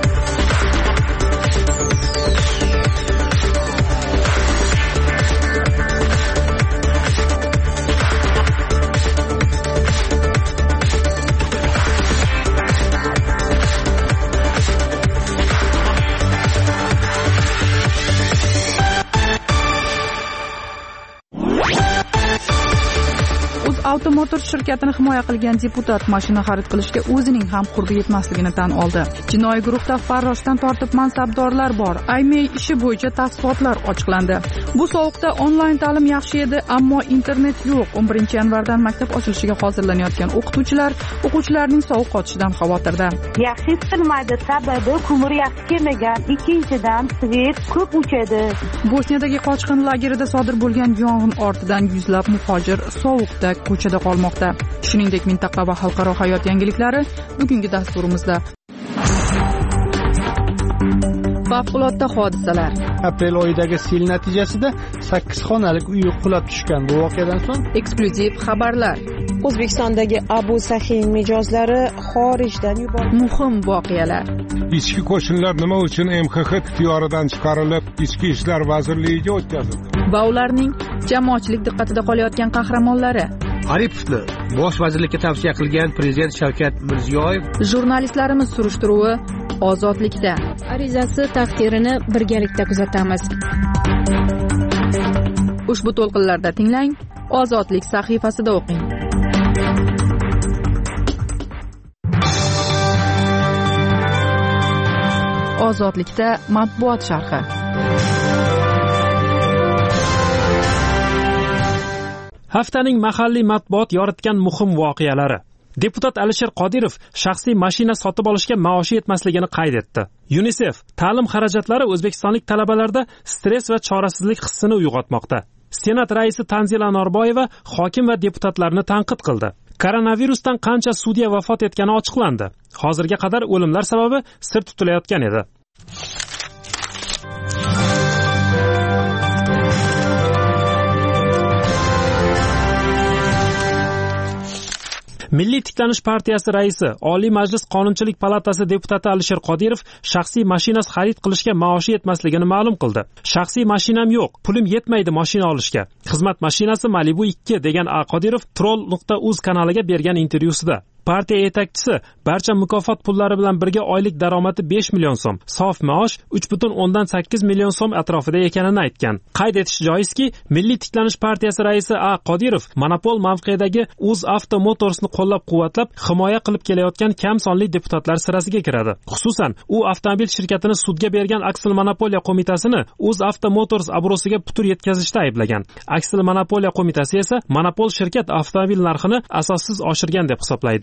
A: Avtomotor shirkatini himoya qilgan deputat mashina xarid qilishga o'zining ham qurbi yetmasligini tan oldi. Jinoiy guruhda farroshdan tortib mansabdorlar bor. Aymey ishi bo'yicha tafsilotlar ochiqlandi. Bu sovuqda onlayn ta'lim yaxshi edi, ammo internet yo'q. o'n birinchi yanvardan maktab ochilishiga hozirlanayotgan o'qituvchilar o'quvchilarning sovuq qotishidan xavotirda.
C: Yaxshi istilmaydi, sababi ko'mir yaxshi kelmagan, ikkinchidan svet ko'p o'chadi.
A: Bosniyadagi qochqin lagerida sodir bo'lgan yong'in ortidan yuzlab muhojir sovuqda ko'chada qolmoqda. Shuningdek, mintaqa va xalqaro hayot yangiliklari bugungi dasturimizda. Favqulodda hodisalar.
I: Aprel oyidagi sel natijasida sakkiz xonalik uy qulab tushgan. Bu voqeadan so'ng
A: eksklyuziv xabarlar.
E: O'zbekistondagi Abu Sahin mijozlari xorijdan yuborildi.
A: Muhim voqealar.
G: Ichki qo'shinlar nima uchun M X X ixtiyoridan chiqarilib, Ichki ishlar vazirligiga o'tkazildi?
A: Va ularning jamoatchilik diqqatida qolayotgan qahramonlari.
I: Aripovni bosh vazirlikka tavsiya qilgan prezident Shavkat Mirziyoyev.
A: Jurnalistlarimiz surishtiruvi Ozodlikda.
J: Arizasi taqdirini birgalikda kuzatamiz.
A: Ushbu to'lqinlarda tinglang, Ozodlik sahifasida o'qing. Ozodlikda matbuot sharhi.
D: Haftaning mahalliy matbuot yoritgan muhim voqealari. Deputat Alisher Qodirov shaxsiy mashina sotib olishga maoshi yetmasligini qayd etdi. UNICEF ta'lim xarajatlari o'zbekistonlik talabalarda stress va chorasizlik hissini uyg'otmoqda. Senat raisi Tanzila Norboyeva hokim va deputatlarni tanqid qildi. Koronavirusdan qancha sudya vafot etgani ochiqlandi. Hozirga qadar o'limlar sababi sir tutilayotgan edi. Milliy tiklanish partiyasi raisi, Oliy Majlis Qonunchilik palatasi deputati Alisher Qodirov shaxsiy mashinasi xarid qilishga maoshi yetmasligini ma'lum qildi. Shaxsiy mashinam yo'q, pulim yetmaydi mashina olishga. Xizmat mashinasi Malibu ikki degan A. Qodirov troll nuqta uz kanaliga bergan intervyusida. Partiya yetakchisi barcha mukofot pullari bilan birga oylik daromadi besh million so'm, sof maosh uch butun o'ndan sakkiz million so'm atrofida ekanini aytgan. Qayd etish joizki, Milliy tiklanish partiyasi raisi A. Qodirov monopol mavqedagi UzAvto Motorsni qo'llab-quvvatlab, himoya qilib kelayotgan kam sonli deputatlar sirasiga kiradi. Xususan, u avtomobil shirkatini sudga bergan Aksil monopoliya qo'mitasini UzAvto Motors obro'siga putur yetkazishda ayblagan. Aksil monopoliya qo'mitasi esa monopol shirkat avtomobil narxini asossiz oshirgan deb hisoblaydi.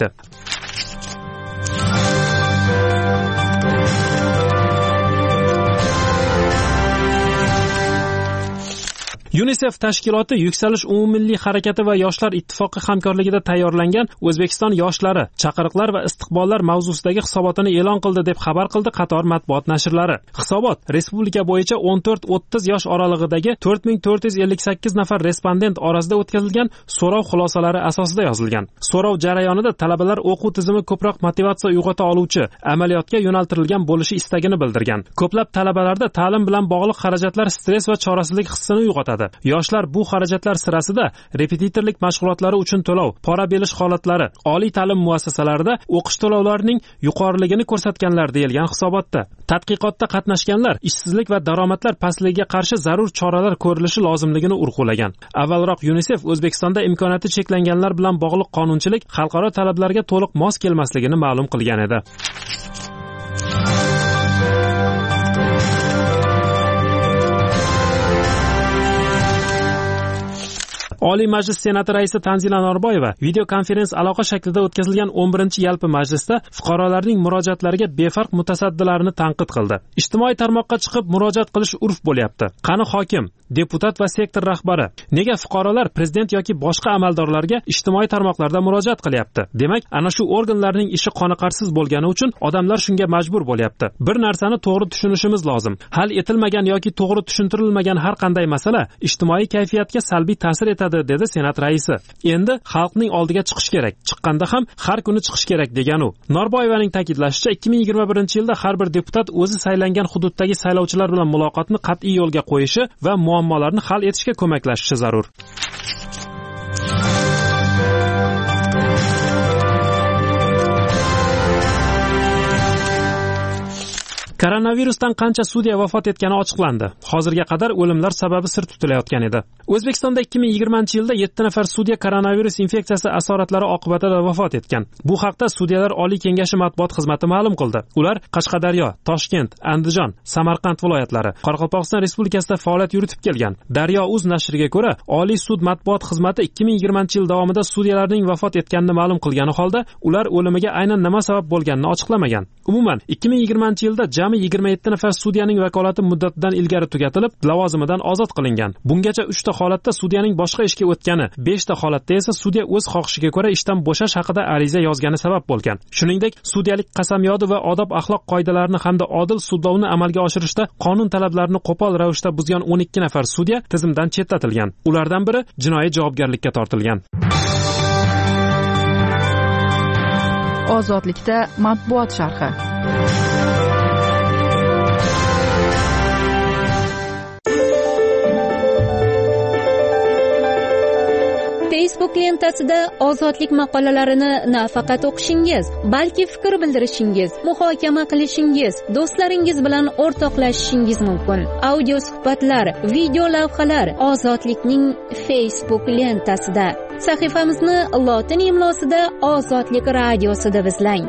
D: UNICEF tashkiloti Yuksalish umummilliy harakati va Yoshlar ittifoqi hamkorligida tayyorlangan O'zbekiston yoshlari, chaqiriqlar va istiqbollar mavzusidagi hisobotini e'lon qildi deb xabar qildi qator matbuot nashrlari. Hisobot respublika bo'yicha o'n to'rt o'ttiz yosh oralig'idagi to'rt ming to'rt yuz ellik sakkiz nafar respondent orasida o'tkazilgan so'rov xulosalari asosida yozilgan. So'rov jarayonida talabalar o'quv tizimi ko'proq motivatsiya uyg'ota oluvchi, amaliyotga yo'naltirilgan bo'lishi istagini bildirgan. Ko'plab talabalarda ta'lim bilan bog'liq xarajatlar stress va chorasizlik hissini uyg'otadi. Yoshlar bu xarajatlar sirasida repetitorlik mashg'ulotlari uchun to'lov, pora berish holatlari, oliy ta'lim muassasalarida o'qish to'lovlarining yuqoriligini ko'rsatganlar deyilgan hisobotda. Tadqiqotda qatnashganlar ishsizlik va daromadlar pastligiga qarshi zarur choralar ko'rilishi lozimligini urg'ulagan. Avvalroq UNICEF O'zbekistonda imkoniyati cheklanganlar bilan bog'liq qonunchilik xalqaro talablarga to'liq mos kelmasligini ma'lum qilgan edi. Oliy Majlis Senati raisi Tanzila Norboyeva video konferens aloqa shaklida o'tkazilgan o'n birinchi yalpi majlisda fuqarolarning murojaatlariga befarq mutasaddilarni tanqid qildi. Ijtimoiy tarmoqqa chiqib murojaat qilish urf bo'lyapti. Qani hokim, deputat va sektor rahbari, nega fuqarolar prezident yoki boshqa amaldorlarga ijtimoiy tarmoqlarda murojaat qilyapti? Demak, ana shu organlarning ishi qoniqarsiz bo'lgani uchun odamlar shunga majbur bo'lyapti. Bir narsani to'g'ri tushunishimiz lozim. Hal etilmagan yoki to'g'ri tushuntirilmagan har qanday masala ijtimoiy kayfiyatga salbiy ta'sir etadi bo'ladi, dedi Senat raisi. Endi xalqning oldiga chiqish kerak. Chiqqanda ham har kuni chiqish kerak degan u. Norboyevaning ta'kidlashicha, ikki ming yigirma birinchi yilda har bir deputat o'zi saylangan hududdagi saylovchilar bilan muloqotni qat'iy yo'lga qo'yishi va muammolarni hal etishga ko'maklashishi zarur. Koronavirusdan qancha sudya vafot etgani ochiqlandi. Hozirga qadar o'limlar sababi sir tutilayotgan edi. O'zbekistonda ikki ming yigirmanchi yilda yetti nafar sudya koronavirus infeksiyasi asoratlari oqibatida vafot etgan. Bu haqda Sudyalar Oliy kengashi matbuot xizmati ma'lum qildi. Ular Qashqadaryo, Toshkent, Andijon, Samarqand viloyatlari, Qoraqalpog'iston Respublikasida faoliyat yuritib kelgan. Daryo.uz nashriga ko'ra, Oliy sud matbuot xizmati ikki ming yigirmanchi yil davomida sudyalarning vafot etganini ma'lum qilgani holda, ular o'limiga aynan nima sabab bo'lganini ochiqlamagan. Umuman, ikki ming yigirmanchi yilda jami yigirma yetti nafar sudyaning vakolati muddatidan ilgari tugatilib, lavozimidan ozod qilingan. Bungacha uchta holatda sudyaning boshqa ishga o'tgani, beshta holatda esa sudya o'z xohishiga ko'ra ishdan bo'shash haqida ariza yozgani sabab bo'lgan. Shuningdek, sudyalik qasamyodi va odob axloq qoidalarini hamda odil sudlovni amalga oshirishda qonun talablarini qo'pol ravishda buzgan o'n ikki nafar sudya tizimdan chetlatilgan. Ulardan biri jinoiy javobgarlikka tortilgan.
A: Ozodlikda matbuot sharhi.
J: Facebook lentasida ozodlik maqolalarini nafaqat o'qishingiz, balki fikr bildirishingiz, muhokama qilishingiz, do'stlaringiz bilan o'rtoqlashishingiz mumkin. Audio suhbatlar, video lavhalar ozodlikning Facebook lentasida. Sahifamizni lotin imlosida Ozodlik radiosi deb izlang.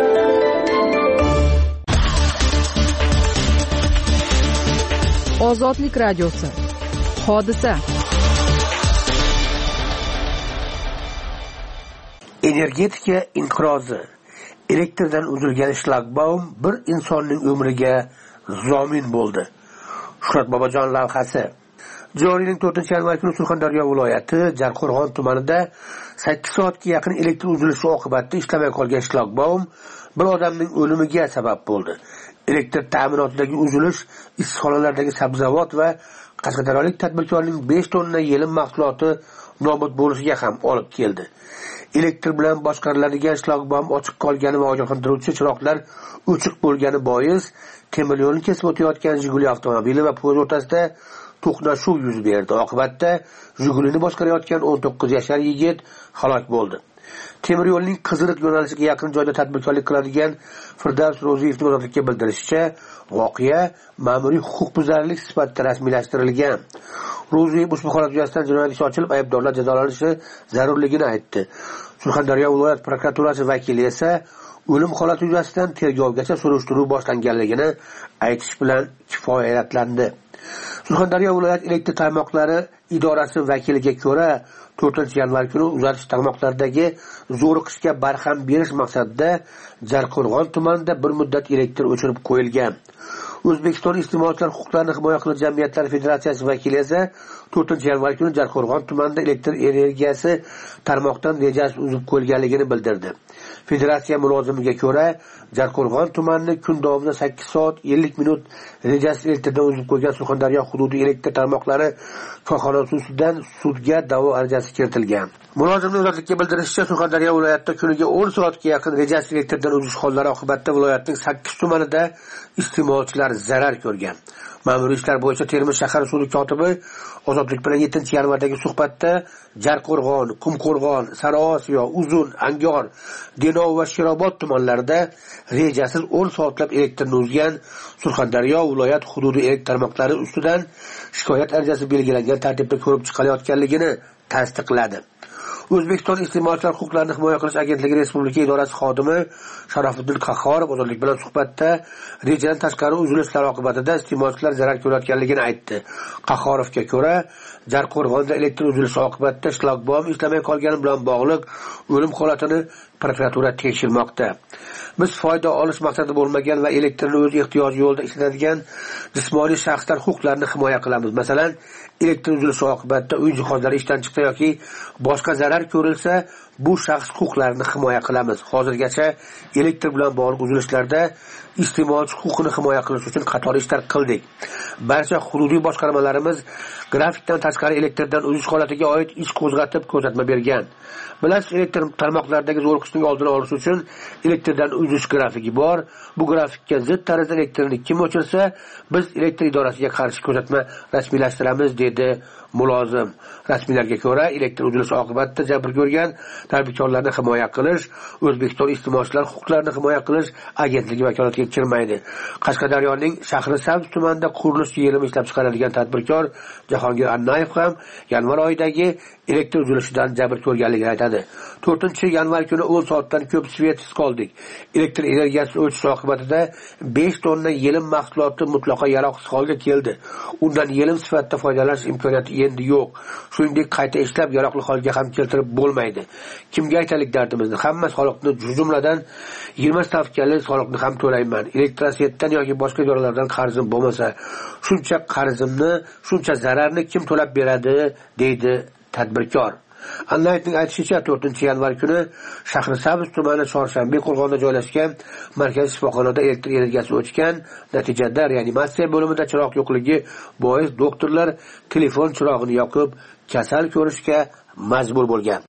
A: Ozodlik radiosi. Hodisa.
K: Energetika inqirozi. Elektrdan uzilgan shlagbaum bir insonning umriga zomin bo'ldi. Shuhrat Bobojon lavhasi. Joriy yilning to'rtinchi yanvar kuni Surxondaryo viloyati Jarqo'rg'on tumanida sakkiz soatga yaqin elektr uzilishi oqibatida ishlamay qolgan shlagbaum bir odamning o'limiga sabab bo'ldi. Elektr ta'minotidagi uzilish issiqxonalardagi sabzavot va qashqadaryolik tadbirkorning besh tonna yelim mahsuloti nobud bo'lishiga ham olib keldi. Elektr bilan boshqariladigan shlagbaum ochiq qolgani va ogohlantiruvchi chiroqlar o'chiq bo'lgani bois temir yo'lni kesib o'tayotgan Jiguli avtomobili va poyezd o'rtasida to'qnashuv yuz berdi. Oqibatda Jigulini boshqarayotgan o'n to'qqiz yashar yigit halok bo'ldi. Temir yo'lning Qiziriq yo'nalishiga yaqin joyda tadbirkorlik qiladigan Firdavs Ro'ziyevning ozodlikka bildirishicha, voqea ma'muriy huquqbuzarlik sifatida rasmiylashtirilgan. Ro'ziyev ushbu holat yuzasidan jinoyat ishi ochilib, aybdorlar jazolanishi zarurligini aytdi. Surxondaryo viloyat prokuraturasi vakili esa o'lim holati yuzasidan tergovgacha surishtiruv boshlanganligini aytish bilan kifoyatlandi. Surxondaryo viloyat elektr tarmoqlari idorasi vakiliga ko'ra, to'rtinchi yanvar kuni uzatish tarmoqlaridagi zo'riqishga barham berish maqsadida Jarqo'rg'on tumanida bir muddat elektr o'chirib qo'yilgan. O'zbekiston iste'molchilar huquqlarini himoya qilish jamiyatlari federatsiyasi vakili esa to'rtinchi yanvar kuni Jarqo'rg'on tumanida elektr energiyasi tarmoqdan rejasi uzib qo'yilganligini bildirdi. Federatsiya mulozimiga ko'ra, Jarqo'rg'on tumanini kun davomida sakkiz soat ellik minut rejasi elektrdan uzib qo'ygan Surxondaryo hududiy elektr tarmoqlari korxonasi ustidan sudga da'vo arizasi kiritilgan. Mulozimning ozodlikka bildirishicha, Surxondaryo viloyatida kuniga o'n soatga yaqin rejasi elektrdan uzish hollari oqibatida viloyatning sakkiz tumanida iste'molchilar zarar ko'rgan. Ma'muriy ishlar bo'yicha Termiz shahar sudi kotibi Ozodlik bilan yettinchi yanvardagi suhbatda Jarqo'rg'on, Qumqo'rg'on, Sariosiyo, Uzun, Angor, Denov va Sherobod tumanlarida rejasiz o'n soatlab elektrni uzgan Surxondaryo viloyat hududiy elektr tarmoqlari ustidan shikoyat arizasi belgilangan tartibda ko'rib chiqilayotganligini tasdiqladi. O'zbekiston iste'molchilar huquqlarini himoya qilish agentligi respublika idorasi xodimi Sharofiddin Qahhorov Ozodlik bilan suhbatda rejadan tashqari uzilishlar oqibatida iste'molchilar zarar ko'rayotganligini aytdi. Qahhorovga ko'ra, Jarqo'rg'onda elektr uzilishi oqibatida shlagbaum ishlamay qolgani bilan bog'liq o'lim holatini prokuratura tekshirmoqda. Biz foyda olish maqsadi bo'lmagan va elektrni o'z ehtiyoji yo'lida ishlatadigan jismoniy shaxslar huquqlarini himoya qilamiz. Masalan, elektr uzilishi oqibatida uy jihozlari ishdan chiqsa yoki boshqa zarar ko'rilsa, bu shaxs huquqlarini himoya qilamiz. Hozirgacha elektr bilan bog'liq uzilishlarda iste'molchi huquqini himoya qilish uchun qator ishlar qildik. Barcha hududiy boshqarmalarimiz grafikdan tashqari elektrdan uzish holatiga oid ish qo'zg'atib ko'rsatma bergan. Bilasiz, elektr tarmoqlaridagi zo'riqishning oldini olish uchun elektrdan uzish grafiki bor. Bu grafikka zid tarzda elektrni kim o'chirsa, biz elektr idorasiga qarshi ko'rsatma rasmiylashtiramiz, dedi mulozim. Rasmiylarga ko'ra, elektr uzilishi oqibatida jabr ko'rgan tadbirkorlarni himoya qilish O'zbekiston iste'molchilar huquqlarini himoya qilish agentligi vakolatiga kirmaydi. Qashqadaryoning Shahrisabz tumanida qurilish yerimi ishlab chiqaradigan tadbirkor Jahongir Annayev ham yanvar oyidagi elektr uzilishidan jabr ko'rganligini aytadi. to'rtinchi yanvar kuni o'n soatdan ko'p svetsiz qoldik. Elektr energiyasi o'chishi oqibatida besh tonna yelim mahsuloti mutlaqo yaroqsiz holga keldi. Undan yelim sifatida foydalanish imkoniyati endi yo'q. Shuningdek, qayta ishlab yaroqli holga ham keltirib bo'lmaydi. Kimga aytalik dardimizni? Hamma soliqni, jumladan yigirma stavkali soliqni ham to'layman. Elektrosiyetdan yoki boshqa idoralardan qarzim bo'lmasa, shuncha qarzimni, shuncha zararni kim to'lab beradi, deydi tadbirkor. Annayevning aytishicha, to'rtinchi yanvar kuni Shahrisabz tumani Chorshanbe qo'rg'onida joylashgan markaziy shifoxonada elektr energiyasi o'chgan. Natijada reanimatsiya bo'limida chiroq yo'qligi bois doktorlar telefon chirog'ini yoqib kasal ko'rishga majbur bo'lgan.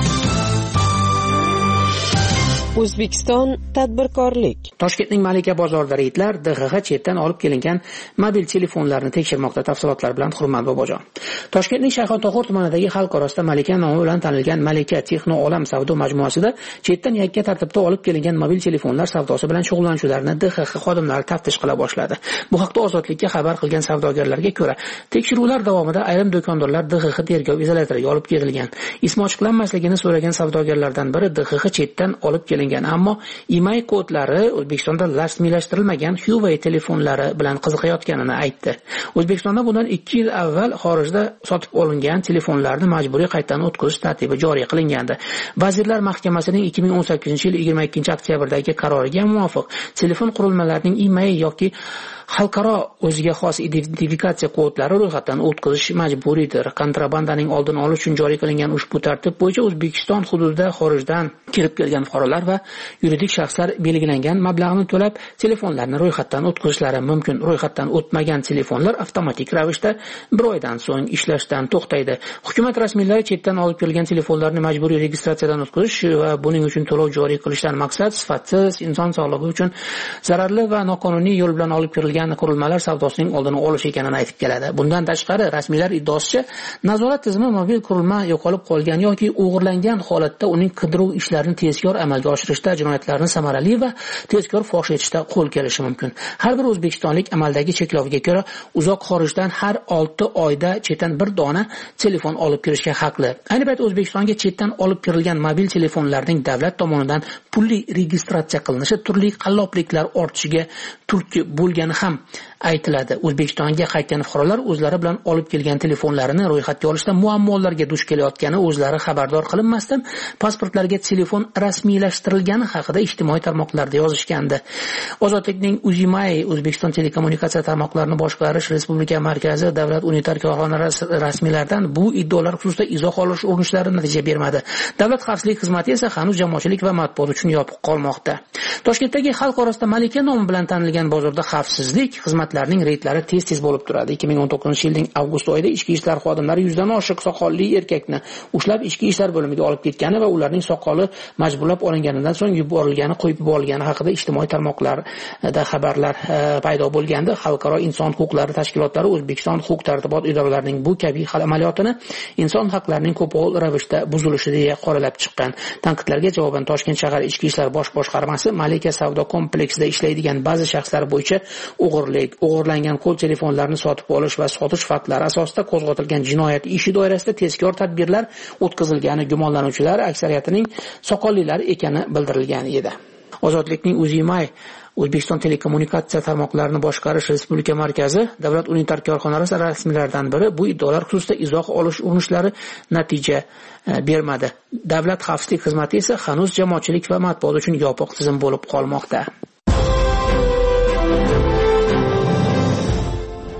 E: O'zbekiston tadbirkorlik.
L: Toshkentning Malika bozorida reydlar D X X chetdan olib kelingan mobil telefonlarni tekshirmoqda. Tafsilotlar bilan Hurmat Bobojon. Toshkentning Shayxontohur tumanidagi xalq orasida Malika nomi bilan tanilgan Malika Texno Olam savdo majmuasida chetdan yakka tartibda olib kelingan mobil telefonlar savdosi bilan shug'ullanuvchilarni D X X xodimlari taftish qila boshladi. Bu haqda Ozodlikka xabar qilgan savdogarlarga ko'ra, tekshiruvlar davomida ayrim do'konlarlar D X X tergov izolyatoriga olib ketilgan. Ismi ochiqlanmasligini so'ragan savdogarlardan biri D X X chetdan olib kelingan, ammo I M E I kodlari O'zbekistonda rasmiylashtirilmagan Huawei telefonlari bilan qiziqayotganini aytdi. O'zbekistonda bundan ikki yil avval xorijda sotib olingan telefonlarni majburiy qaytadan o'tkazish tartibi joriy qilingandi. Vazirlar Mahkamasining ikki ming o'n sakkizinchi yil yigirma ikkinchi oktyabrdagi qaroriga muvofiq telefon qurilmalarining I M E I yoki xalqaro o'ziga xos identifikatsiya kodlari ro'yxatdan o'tkazish majburiydir. Kontrabandaning oldini olish uchun joriy qilingan ushbu tartib bo'yicha O'zbekiston hududida xorijdan kirib kelgan fuqarolar va yuridik shaxslar belgilangan mablag'ni to'lab telefonlarni ro'yxatdan o'tkazishlari mumkin. Ro'yxatdan o'tmagan telefonlar avtomatik ravishda bir oydan so'ng ishlashdan to'xtaydi. Hukumat rasmiylari chetdan olib kelgan telefonlarni majburiy registratsiyadan o'tkazish va buning uchun to'lov joriy qilishdan maqsad sifatsiz, inson sog'lig'i uchun zararli va noqonuniy yo'l bilan olib kirilgan qurilmalar savdosining oldini olish ekanini aytib keladi. Bundan tashqari, rasmiylar iddaosicha, nazorat tizimi mobil qurilma yo'qolib qolgan yoki o'g'irlangan holatda uning qidiruv ishlarini tezkor amalga oshirishda, jinoyatlarni samarali va tezkor fosh etishda qo'l kelishi mumkin. Har bir o'zbekistonlik amaldagi cheklovga ko'ra uzoq xorijdan har olti oyda chetdan bir dona telefon olib kirishga haqli. Ayni paytda O'zbekistonga chetdan olib kirilgan mobil telefonlarning davlat tomonidan pulli registratsiya qilinishi turli qallobliklar ortishiga turtki bo'lgani ham aytiladi. O'zbekistonga qaytgan fuqarolar o'zlari bilan olib kelgan telefonlarini ro'yxatga olishda muammolarga duch kelayotgani o'zlari xabardor qilinmasdan pasportlarga telefon rasmiylashtirilgani haqida ijtimoiy tarmoqlarda yozishgandi. Ozodlikning U Z I M E I O'zbekiston telekommunikatsiya tarmoqlarini boshqarish Respublika markazi davlat unitar korxonalari rasmiylaridan bu iddaolar xususida izoh olish urinishlari natija bermadi. Davlat xavfsizlik xizmati esa hanuz jamoatchilik va matbuot uchun yopiq qolmoqda. Toshkentdagi xalq orasida Malika nomi bilan tanilgan bozorda xavfsizlik xizmatlarining reydlari tez-tez bo'lib turadi. ikki ming o'n to'qqizinchi yilning avgust oyida ichki ishlar xodimlari yuzdan oshiq soqolli erkakni ushlab ichki ishlar bo'limiga olib ketgani va ularning soqoli majburlab olinganidan so'ng yuborilgani, qo'yib yuborilgani haqida ijtimoiy tarmoqlarda xabarlar paydo bo'lgandi. Xalqaro inson huquqlari tashkilotlari O'zbekiston huquq-tartibot idoralarining bu kabi amaliyotini inson haqlarining ko'pol ravishda buzilishi deya qoralab chiqqan. Tanqidlarga javoban Toshkent shahar ichki ishlar bosh boshqarmasi Malika savdo kompleksida ishlaydigan ba'zi shaxslar bo'yicha o'g'irlik, o'g'irlangan qo'l telefonlarini sotib olish va sotish faktlari asosida qo'zg'atilgan jinoyat ishi doirasida tezkor tadbirlar o'tkazilgani, gumonlanuvchilar aksariyatining soqollilar ekani bildirilgan edi. Ozodlikning U Z I M E I O'zbekiston telekommunikatsiya tarmoqlarini boshqarish Respublika markazi davlat unitar korxonalari rasmiylaridan biri bu iddaolar xususida izoh olish urinishlari natija bermadi. Davlat xavfsizlik xizmati esa hanuz jamoatchilik va matbuot uchun yopiq tizim bo'lib qolmoqda.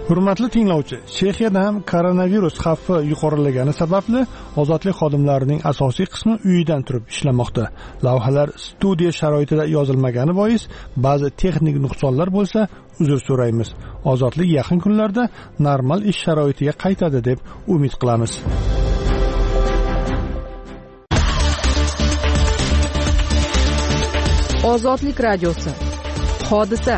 I: Hurmatli tinglovchi, Chexiyada ham koronavirus xavfi yuqorilagani sababli ozodlik xodimlarining asosiy qismi uyidan turib ishlamoqda. Lavhalar studiya sharoitida yozilmagani bois ba'zi texnik nuqsonlar bo'lsa, uzr so'raymiz. Ozodlik yaqin kunlarda normal ish sharoitiga qaytadi deb umid qilamiz.
A: Ozodlik radiosi. Hodisa.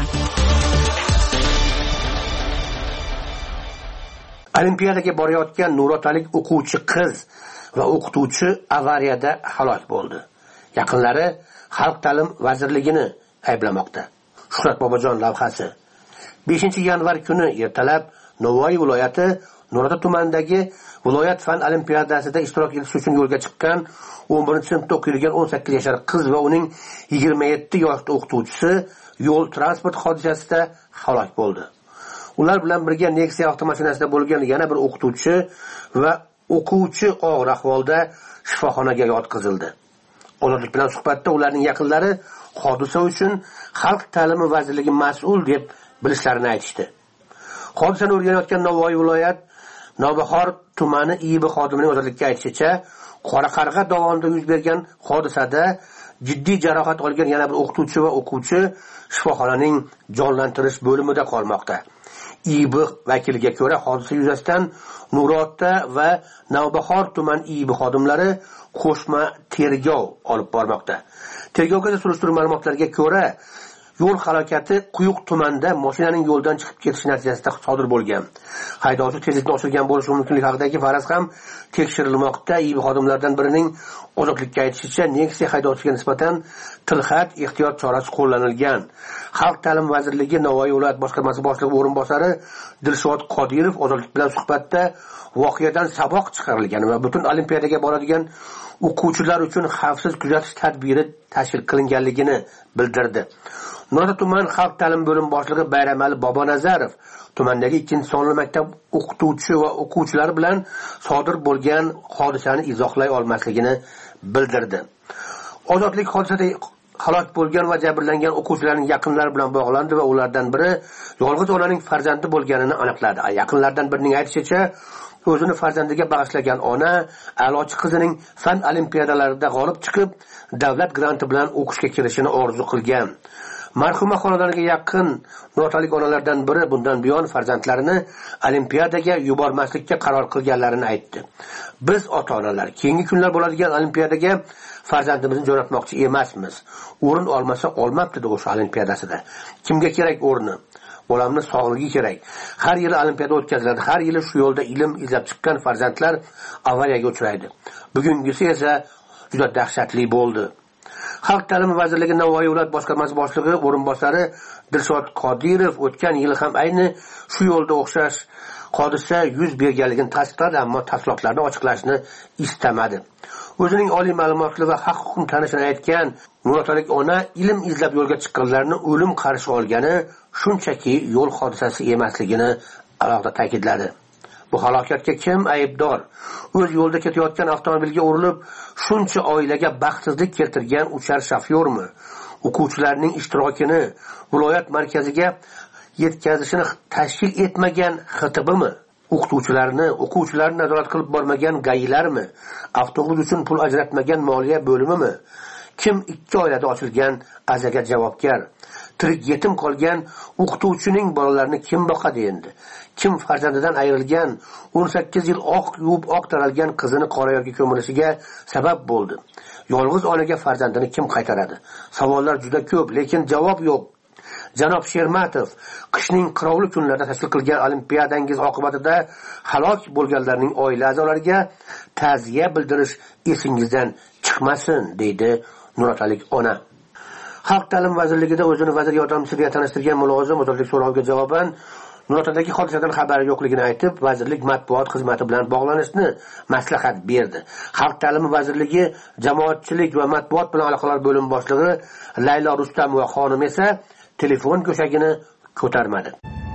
K: Olimpiadaga borayotgan nurotalik o'quvchi qiz va o'qituvchi avariyada halok bo'ldi. Yaqinlari Xalq ta'lim vazirligini ayblamoqda. Shuhrat Bobojon lavhasi. beshinchi yanvar kuni ertalab Navoiy viloyati Nurota tumanidagi viloyat fan olimpiadasida ishtirok etish uchun yo'lga chiqqan o'n birinchi sinfda o'qiydigan o'n sakkiz yashar qiz va uning yigirma yetti yoshli o'qituvchisi yo'l transport hodisasida halok bo'ldi. Ular bilan birga Nexia avtomashinasida bo'lgan yana bir o'qituvchi va o'quvchi og'ir ahvolda shifoxonaga yotqizildi. Ozodlik bilan suhbatda ularning yaqinlari hodisa uchun Xalq ta'limi vazirligi mas'ul deb bilishlarini aytishdi. Hodisani o'rganayotgan Navoiy viloyat Navbahor tumani I B xodimining ozodlikka aytishicha, Qoraqarg'a dovonida yuz bergan hodisada jiddiy jarohat olgan yana bir o'qituvchi va o'quvchi shifoxonaning jonlantirish bo'limida qolmoqda. I B vakiliga ko'ra hodisa yuzasidan Nurota va Navbahor tuman I B xodimlari qo'shma tergov olib bormoqda. Tergovga surishtiruv ma'lumotlariga ko'ra, yo'l halokati Quyuq tumanida mashinaning yo'ldan chiqib ketishi natijasida sodir bo'lgan. Haydovchi tezlikni oshirgan bo'lishi mumkinligi haqidagi faraz ham tekshirilmoqda. I B xodimlaridan birining ozodlikka aytishicha, Nexia haydovchiga nisbatan tilxat ehtiyot chorasi qo'llanilgan. Xalq ta'lim vazirligi Navoiy viloyat boshqarmasi boshlig'i o'rinbosari Dilshod Qodirov ozodlik bilan suhbatda voqeadan saboq chiqarilgan va butun olimpiadaga boradigan o'quvchilar uchun xavfsiz kuzatish tadbiri tashkil qilinganligini bildirdi. Nurota tuman xalq ta'lim bo'lim boshlig'i Bayramali Bobonazarov tumandagi ikkinchi sonli maktab o'qituvchi va o'quvchilari bilan sodir bo'lgan hodisani izohlay olmasligini bildirdi. Ozodlik hodisada halok bo'lgan va jabrlangan o'quvchilarning yaqinlari bilan bog'landi va ulardan biri yolg'iz onaning farzandi bo'lganini aniqladi. Yaqinlardan birining aytishicha, o'zini farzandiga bag'ishlagan ona a'lochi qizining fan olimpiadalarida g'olib chiqib, davlat granti bilan o'qishga kirishini orzu qilgan. Marhuma xonadoniga yaqin nurotalik onalardan biri bundan buyon farzandlarini olimpiadaga yubormaslikka qaror qilganlarini aytdi. Biz ota-onalar keyingi kunlar bo'ladigan olimpiadaga farzandimizni jo'natmoqchi emasmiz. O'rin olmasa olmabdi o'sha olimpiadasida. Kimga kerak o'rni? Bolamni sog'ligi kerak. Har yili olimpiada o'tkaziladi. Har yili shu yo'lda ilm izlab chiqqan farzandlar avariyaga uchraydi. Bugungisi esa juda dahshatli bo'ldi. Xalq ta'limi vazirligi Navoiy viloyat boshqarmasi boshlig'i o'rinbosari Dilshod Qodirov o'tgan yil ham ayni shu yo'lda o'xshash hodisa yuz berganligini tasdiqladi, ammo tafsilotlarni ochiqlashni istamadi. O'zining oliy ma'lumotli va haq-huquqni tanishini aytgan nurotalik ona ilm izlab yo'lga chiqqanlarni o'lim qarshi olgani shunchaki yo'l hodisasi emasligini alohida ta'kidladi. Bu halokatga kim aybdor? O'z yo'lda ketayotgan avtomobilga urilib, shuncha oilaga baxtsizlik keltirgan uchar shofyormi? O'quvchilarning ishtirokini viloyat markaziga yetkazishini tashkil etmagan X T Bmi? O'qituvchilarni, o'quvchilarni nazorat qilib bormagan gayilarmi? Avtobus uchun pul ajratmagan moliya bo'limimi? Kim ikki oilada ochilgan azaga javobgar? Tirik yetim qolgan o'qituvchining bolalarini kim boqadi endi? Kim farzandidan ayrilgan o'n sakkiz yil oq yuvib oq taralgan qizini qora yerga ko'milishiga sabab bo'ldi? Yolg'iz onaga farzandini kim qaytaradi? Savollar juda ko'p, lekin javob yo'q. Janob Shermatov, qishning qirovli kunlarida tashkil qilgan olimpiadangiz oqibatida halok bo'lganlarning oila a'zolariga ta'ziya bildirish esingizdan chiqmasin, deydi nurotalik ona. Xalq ta'lim vazirligida o'zini vazir yordamchisiga tanishtirgan mulozim ozodlik so'roviga javoban Nurotadagi hodisadan xabari yo'qligini aytib, vazirlik matbuot xizmati bilan bog'lanishni maslahat berdi. Xalq ta'limi vazirligi jamoatchilik va matbuot bilan aloqalar bo'lim boshlig'i Laylo Rustamova xonim esa telefon go'shagini ko'tarmadi.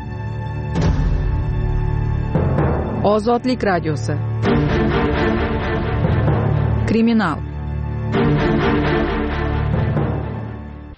A: Ozodlik radiosi. Kriminal.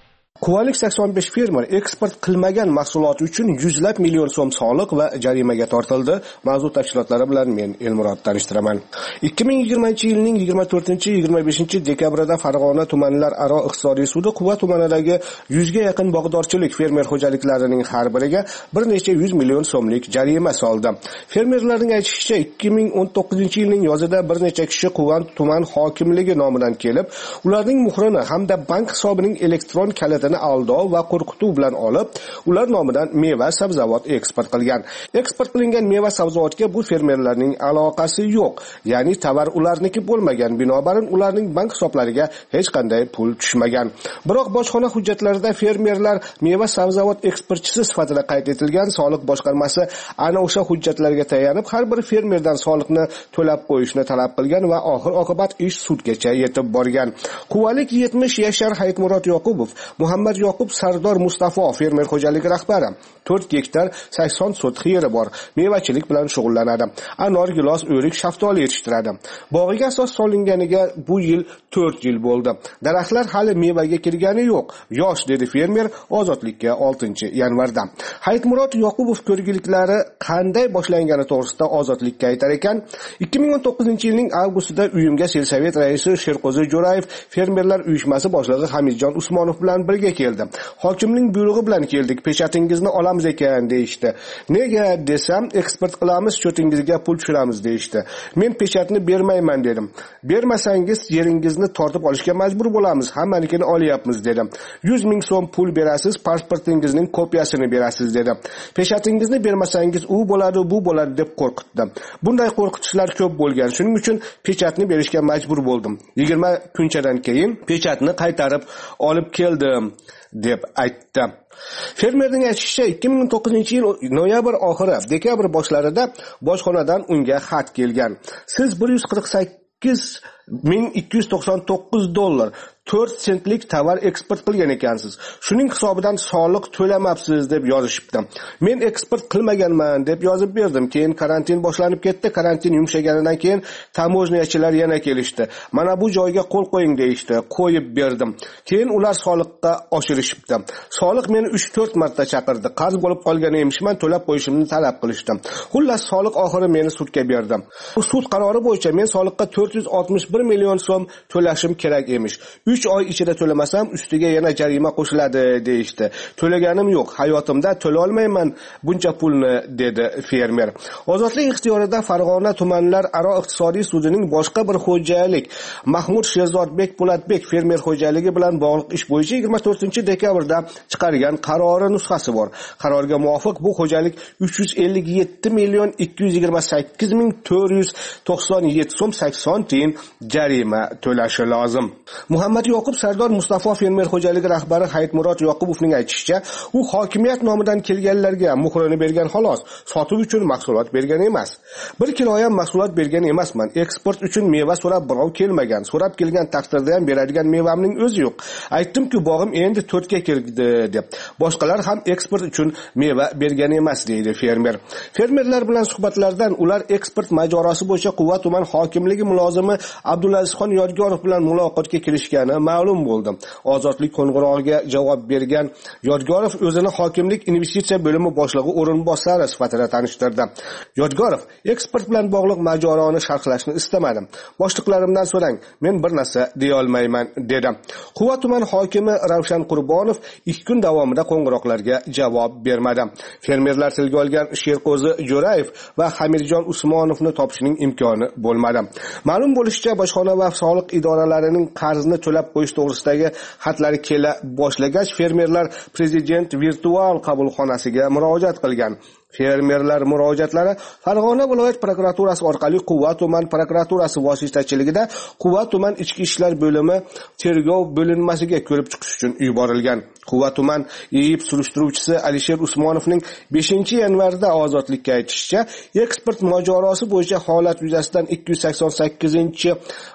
M: Quvalik sakson besh fermer eksport qilmagan mahsuloti uchun yuzlab million so'm soliq va jarimaga tortildi. Mavzu tafsilotlari bilan men Elmurod tanishtiraman. ikki ming yigirmanchi yilning yigirma to'rtinchi yigirma beshinchi dekabrida Farg'ona tumanlararo iqtisodiy sudi Quva tumanidagi yuzga yaqin bog'dorchilik fermer xo'jaliklarining har biriga bir necha yuz million so'mlik jarima soldi. Fermerlarning aytishicha, ikki ming o'n to'qqizinchi yilning yozida bir necha kishi Quva tuman hokimligi nomidan kelib, ularning muhrini hamda bank hisobining elektron kalitini aldov va qo'rqituv bilan olib, ular nomidan meva sabzavot eksport qilgan. Eksport qilingan meva sabzavotga bu fermerlarning aloqasi yo'q, ya'ni tovar ularniki bo'lmagan, binobarin ularning bank hisoblariga hech qanday pul tushmagan. Biroq bojxona hujjatlarida fermerlar meva sabzavot eksportchisi sifatida qayd etilgan. Soliq boshqarmasi ana o'sha hujjatlarga tayanib har bir fermerdan soliqni to'lab qo'yishni talab qilgan va oxir oqibat ish sudgacha yetib borgan. Quvalik yetmish yashar Hayitmurod Yoqubov, Muhammad Yoqub Sardor Mustafo fermer xo'jaligi rahbari. to'rt gektar sakson sotix yeri bor. Mevachilik bilan shug'ullanadi. Anor, gilos, o'rik, shaftoli yetishtiradi. Bog'iga asos solinganiga bu yil to'rt yil bo'ldi. Daraxtlar hali mevaga kirgani yo'q. Yosh, dedi fermer ozodlikka oltinchi yanvarda. Hayitmurod Yoqubov ko'rgiliklari qanday boshlangani to'g'risida ozodlikka aytar ekan, ikki ming o'n to'qqizinchi yilning avgustida uyimga Selsovet raisi Sherqo'zi Jo'rayev fermerlar uyushmasi boshlig'i Hamidjon Usmonov bilan birga keldi. Hokimning buyrug'i bilan keldik, peshatingizni olamiz ekan deyishdi. Nega desam, eksport qilamiz, cho'tingizga pul tushiramiz deyishdi. Men peshatni bermayman dedim. Bermasangiz yeringizni tortib olishga majbur bo'lamiz, hammanikini olyapmiz dedim. yuz ming so'm pul berasiz, pasportingizning kopiyasini berasiz dedim. Peshatingizni bermasangiz u bo'ladi, bu bo'ladi deb qo'rqitdim. Bunday qo'rqitishlar ko'p bo'lgan. Shuning uchun peshatni berishga majbur bo'ldim. yigirma kunchadan keyin peshatni qaytarib olib keldim deb aytdi. Fermerning aytishicha, ikki ming o'n to'qqizinchi yil noyabr oxiri, dekabr boshlarida bojxonadan unga xat kelgan. Siz bir yuz qirq sakkiz ming ikki yuz to'qson to'qqiz dollar to'rt sentlik tovar eksport qilgan ekansiz. Shuning hisobidan soliq to'lamabsiz deb yozishibdi. Men eksport qilmaganman deb yozib berdim. Keyin karantin boshlanib ketdi. Karantin yumshaganidan keyin tamojniyachilar yana kelishdi. Mana bu joyga qo'l qo'ying deyishdi. Qo'yib berdim. Keyin ular soliqqa oshirishibdi. Soliq meni uch to'rt marta chaqirdi. Qarz bo'lib qolgan emishman, to'lab qo'yishimni talab qilishdi. Xullas soliq oxiri meni sudga berdi. Bu sud qarori bo'yicha men soliqqa to'rt yuz oltmish bir million so'm to'lashim kerak emish. uch oy ichida to'lamasam ustiga yana jarima qo'shiladi deyishdi. To'laganim yo'q, hayotimda to'la olmayman buncha pulni, dedi fermer. Ozodlik ixtiyorida Farg'ona tumanlararo iqtisodiy sudining boshqa bir xo'jalik Mahmud Sherzodbek Po'latbek fermer xo'jaligi bilan bog'liq ish bo'yicha yigirma to'rtinchi dekabrda chiqargan qarori nusxasi bor. Qarorga muvofiq bu xo'jalik uch yuz ellik yetti million ikki yuz yigirma sakkiz ming to'rt yuz to'qson yetti so'm sakson tiyin jarima to'lashi lozim. Muhammad Yoqub Sardor Mustafo fermer xo'jaligi rahbari Hayitmurod Yoqubovning aytishicha, u hokimiyat nomidan kelganlarga muhrini bergan xolos, sotuv uchun mahsulot bergan emas. Bir kiloyam mahsulot bergan emasman. Eksport uchun meva so'rab birov kelmagan. So'rab kelgan taqdirda ham beradigan mevamning o'zi yo'q. Aytdim-ku, bog'im endi to'rtga kirdi deb. Boshqalar ham eksport uchun meva bergan emas, deydi fermer. Fermerlar bilan suhbatlardan ular eksport mojarosi bo'yicha Quva tuman hokimligi mulozimi Abdulazizxon Yodgorov bilan muloqotga kirishgani ma'lum bo'ldi. Ozodlik qo'ng'irog'iga javob bergan Yodgorov o'zini hokimlik investitsiya bo'limi boshlig'i o'rinbosari sifatida tanishtirdi. Yodgorov eksport bilan bog'liq mojaroni sharhlashni istamadim. Boshliqlarimdan so'rang, men bir narsa deya olmayman, dedi. Quva tuman hokimi Ravshan Qurbonov ikki kun davomida qo'ng'iroqlarga javob bermadi. Fermerlar tilga olgan Sherqo'zi Jo'rayev va Hamidjon Usmonovni topishning imkoni bo'lmadi. Ma'lum bo'lishicha, bojxona va soliq idoralarining qarzni to'lab qo'yish to'g'risidagi xatlari kela boshlagach, fermerlar prezident virtual qabulxonasiga murojaat qilgan. Fermerlar murojaatlari Farg'ona viloyat prokuraturasi orqali Quva tuman prokuraturasi vositachiligida Quva tuman ichki ishlar bo'limi tergov bo'linmasiga ko'rib chiqish uchun yuborilgan. Quva tuman E I B surishtiruvchisi Alisher Usmonovning beshinchi yanvarda ozodlikka aytishicha, eksport mojarosi bo'yicha holat yuzasidan ikki yuz sakson sakkizinchi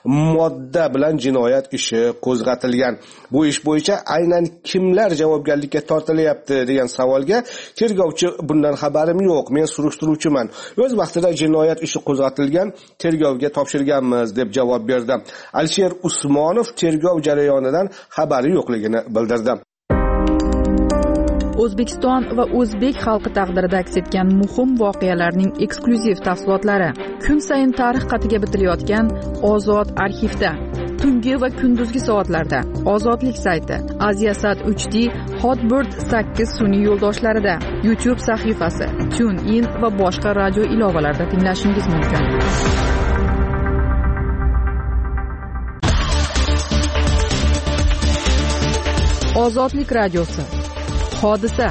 M: modda bilan jinoyat ishi qo'zg'atilgan. Bu ish bo'yicha aynan kimlar javobgarlikka tortilyapti degan savolga tergovchi bundan xabarim yo'q, men surishtiruvchiman. O'z vaqtida jinoyat ishi qo'zg'atilgan, tergovga topshirganmiz deb javob berdi. Alisher Usmonov tergov jarayonidan xabari yo'qligini bildirdi.
A: O'zbekiston va o'zbek xalqi taqdirida aks etgan muhim voqealarning eksklyuziv tafsilotlari kun sayin tarix qatiga bitilayotgan Ozod arxivda, tungi va kunduzgi soatlarda Ozodlik sayti, Aziasat uch D, Hotbird sakkiz sun'iy yo'ldoshlarida, YouTube sahifasi, TuneIn va boshqa radio ilovalarida tinglashingiz mumkin. Ozodlik radiosi. Hodisa.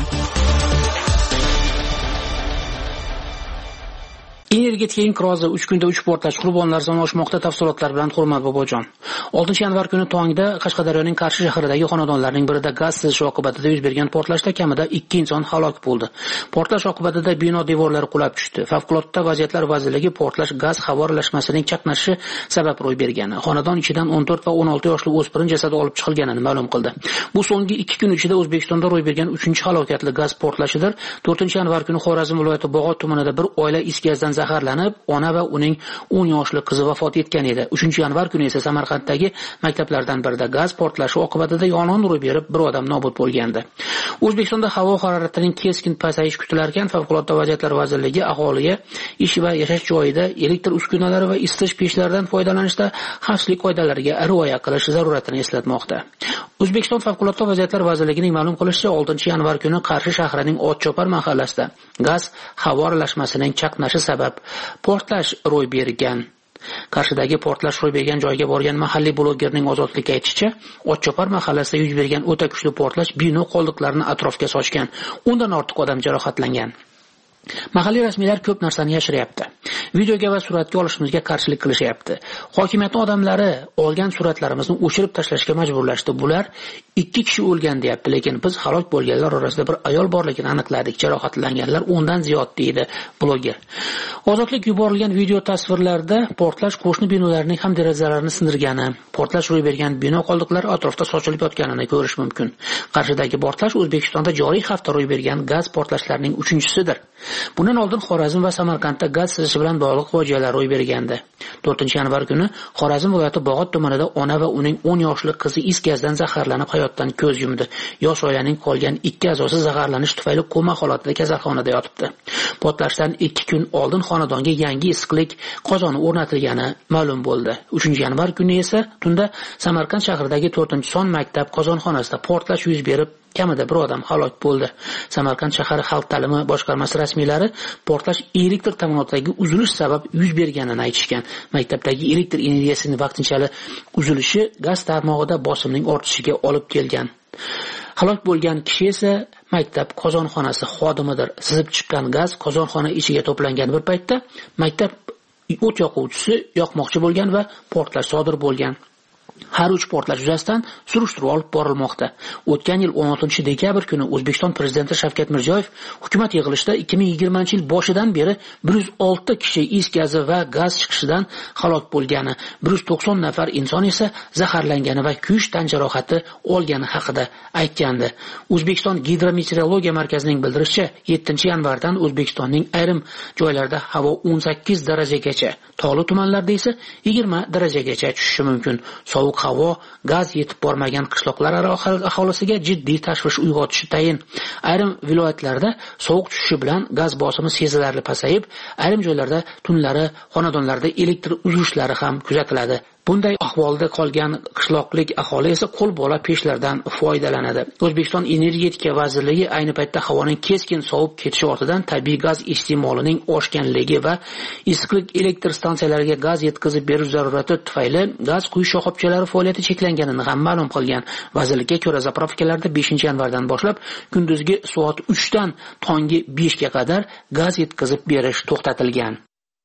L: Energetika inqirozi uch kunda uch portlash, qurbonlar soni oshmoqda. Tafsilotlar bilan Hurmat Bobojon. oltinchi yanvar kuni tongda Qashqadaryoning Qarshi shahridagi xonadonlarning birida gaz sizishi oqibatida yuz bergan portlashda kamida ikki inson halok bo'ldi. Portlash oqibatida bino devorlari qulab tushdi. Favqulodda vaziyatlar vazirligi portlash gaz havo aralashmasining chaqnashi sabab ro'y bergan. Xonadon ichidan o'n to'rt va o'n olti yoshli o'spirin jasadi olib chiqilganini ma'lum qildi. Bu so'nggi ikki kun ichida O'zbekistonda ro'y bergan uchinchi halokatli gaz portlashidir. to'rtinchi yanvar kuni Xorazm viloyati Bog'ot tumanida bir oila is gazdan zaharlanib, ona va uning o'n yoshli qizi vafot etgan edi. uchinchi yanvar kuni esa Samarqanddagi maktablardan birida gaz portlashi oqibatida yong'in ro'y berib, bir odam nobud bo'lgandi. O'zbekistonda havo haroratining keskin pasayishi kutilarkan, Favqulodda vaziyatlar vazirligi aholiga ish va yashash joyida elektr uskunalari va isitish pechlaridan foydalanishda xavfsizlik qoidalariga rioya qilish zaruratini eslatmoqda. O'zbekiston Favqulodda vaziyatlar vazirligining ma'lum qilishicha, oltinchi yanvar kuni Qarshi shahrining Otchopar mahallasida gaz havo aralashmasining chaqnashi sabab portlash ro'y bergan. Qarshidagi portlash ro'y bergan joyga borgan mahalliy blogerning Ozodlikka aytishicha, Otchopar mahallasida yuz bergan o'ta kuchli portlash bino qoldiqlarini atrofga sochgan. Undan ortiq odam jarohatlangan. Mahalliy rasmiylar ko'p narsani yashiryapti. Videoga va suratga olishimizga qarshilik qilishyapti. Hokimiyatning odamlari olgan suratlarimizni o'chirib tashlashga majburlashdi. Bular ikki kishi o'lgan deyapti, lekin biz halok bo'lganlar orasida bir ayol borligini aniqladik. Jarohatlanganlar o'ndan ziyod deydi bloger. Ozodlik yuborilgan video tasvirlarda portlash qo'shni binolarning ham derazalarini sindirgani, portlash ro'y bergan bino qoldiqlari atrofda sochilib yotganini ko'rish mumkin. Qarshidagi portlash O'zbekistonda joriy hafta ro'y bergan gaz portlashlarining uchinchisidir. Bundan oldin Xorazm va Samarqandda gaz sizishi bilan bog'liq fojialar ro'y bergandi. to'rtinchi yanvar kuni Xorazm viloyati Bog'ot tumanida ona va uning o'n yoshli qizi is gazdan zaharlanib hayotdan ko'z yumdi. Yosh oilaning qolgan ikki a'zosi zaharlanish tufayli koma holatida kasalxonada yotibdi. Portlashdan ikki kun oldin xonadonga yangi issiqlik qozoni o'rnatilgani ma'lum bo'ldi. uchinchi yanvar kuni esa tunda Samarqand shahridagi to'rtinchi son maktab qozonxonasida portlash yuz berib, kamida bir odam halok bo'ldi. Samarqand shahar xalq ta'limi boshqarmasi rasmiylari portlash elektr ta'minotidagi uzilish sabab yuz berganini aytishgan. Maktabdagi elektr energiyasining vaqtinchalik uzilishi gaz tarmog'ida bosimning ortishiga olib kelgan. Halok bo'lgan kishi esa maktab qozonxonasi xodimidir. Sizib chiqqan gaz qozonxona ichiga to'plangan bir paytda maktab o't yoquvchisi yoqmoqchi bo'lgan va portlash sodir bo'lgan. Har uch portlash yuzasidan surishtiruv olib borilmoqda. O'tgan yil o'n oltinchi dekabr kuni O'zbekiston prezidenti Shavkat Mirziyoyev hukumat yig'ilishida ikki ming yigirmanchi yil boshidan beri bir yuz olti kishi is gazi va gaz chiqishidan halok bo'lgani, bir yuz to'qson nafar inson esa zaharlangani va kuyish tan jarohati olgani haqida aytgandi. O'zbekiston Gidrometeorologiya markazining bildirishicha, yettinchi yanvardan O'zbekistonning ayrim joylarida havo o'n sakkiz darajagacha, tog'li tumanlarda esa yigirma darajagacha tushishi mumkin. Sovuq havo gaz yetib bormagan qishloqlar aholisiga jiddiy tashvish uyg'otishi tayin. Ayrim viloyatlarda sovuq tushishi bilan gaz bosimi sezilarli pasayib, ayrim joylarda tunlari xonadonlarda elektr uzilishlari ham kuzatiladi. Bunday ahvolda qolgan qishloqlik aholi esa qo'l bola pechlardan foydalanadi. O'zbekiston Energetika vazirligi ayni paytda havoning keskin sovib ketishi ortidan tabiiy gaz iste'molining oshganligi va issiqlik elektr stansiyalariga gaz yetkazib berish zarurati tufayli gaz quyish shoxobchalari faoliyati cheklanganini ham ma'lum qilgan. Vazirlikka ko'ra, zapravkalarda beshinchi yanvardan boshlab kunduzgi soat uchdan tongi beshga qadar gaz yetkazib berish to'xtatilgan.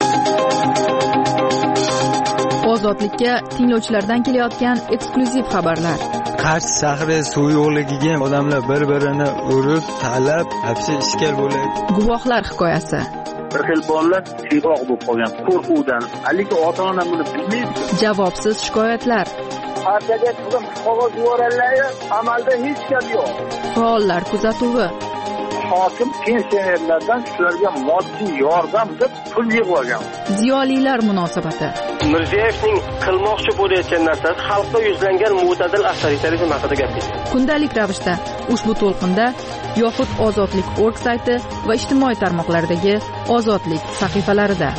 A: Ozodlikka tinglovchilardan kelayotgan eksklyuziv xabarlar.
N: Qarshi shahri suv yo'qligiga odamlar bir-birini urib, talab, hapsi ishkal bo'ladi.
A: Guvohlar hikoyasi.
O: Bir xil bolalar siyg'oq bo'lib qolgan qo'rquvdan. Haligi ota-ona buni bilmaydi.
A: Javobsiz shikoyatlar.
O: Partiyaga chiqib qog'oz yuborganlar, amalda hech gap yo'q.
A: Faollar kuzatuvi.
O: hokim pensionerlardan shularga moddiy yordam deb pul yig'ib olgan.
A: Ziyolilar munosabati.
P: Mirziyoyevning qilmoqchi bo'layotgan narsasi xalqqa yuzlangan mo'tadil avtoritarizm haqida gapirdi.
A: Kundalik ravishda ushbu to'lqinda yoxud ozodlik org sayti va ijtimoiy tarmoqlardagi ozodlik sahifalarida.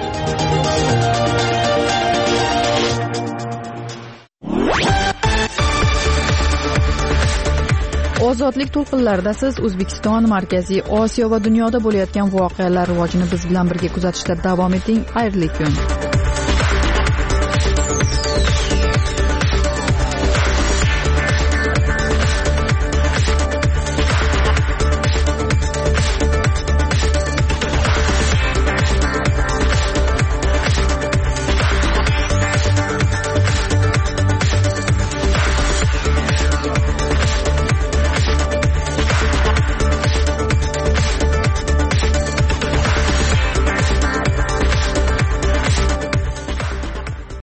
A: Ozodlik to'lqinlarida siz O'zbekiston, Markaziy Osiyo va dunyoda bo'layotgan voqealar rivojini biz bilan birga kuzatishda davom eting. Xayrli kun.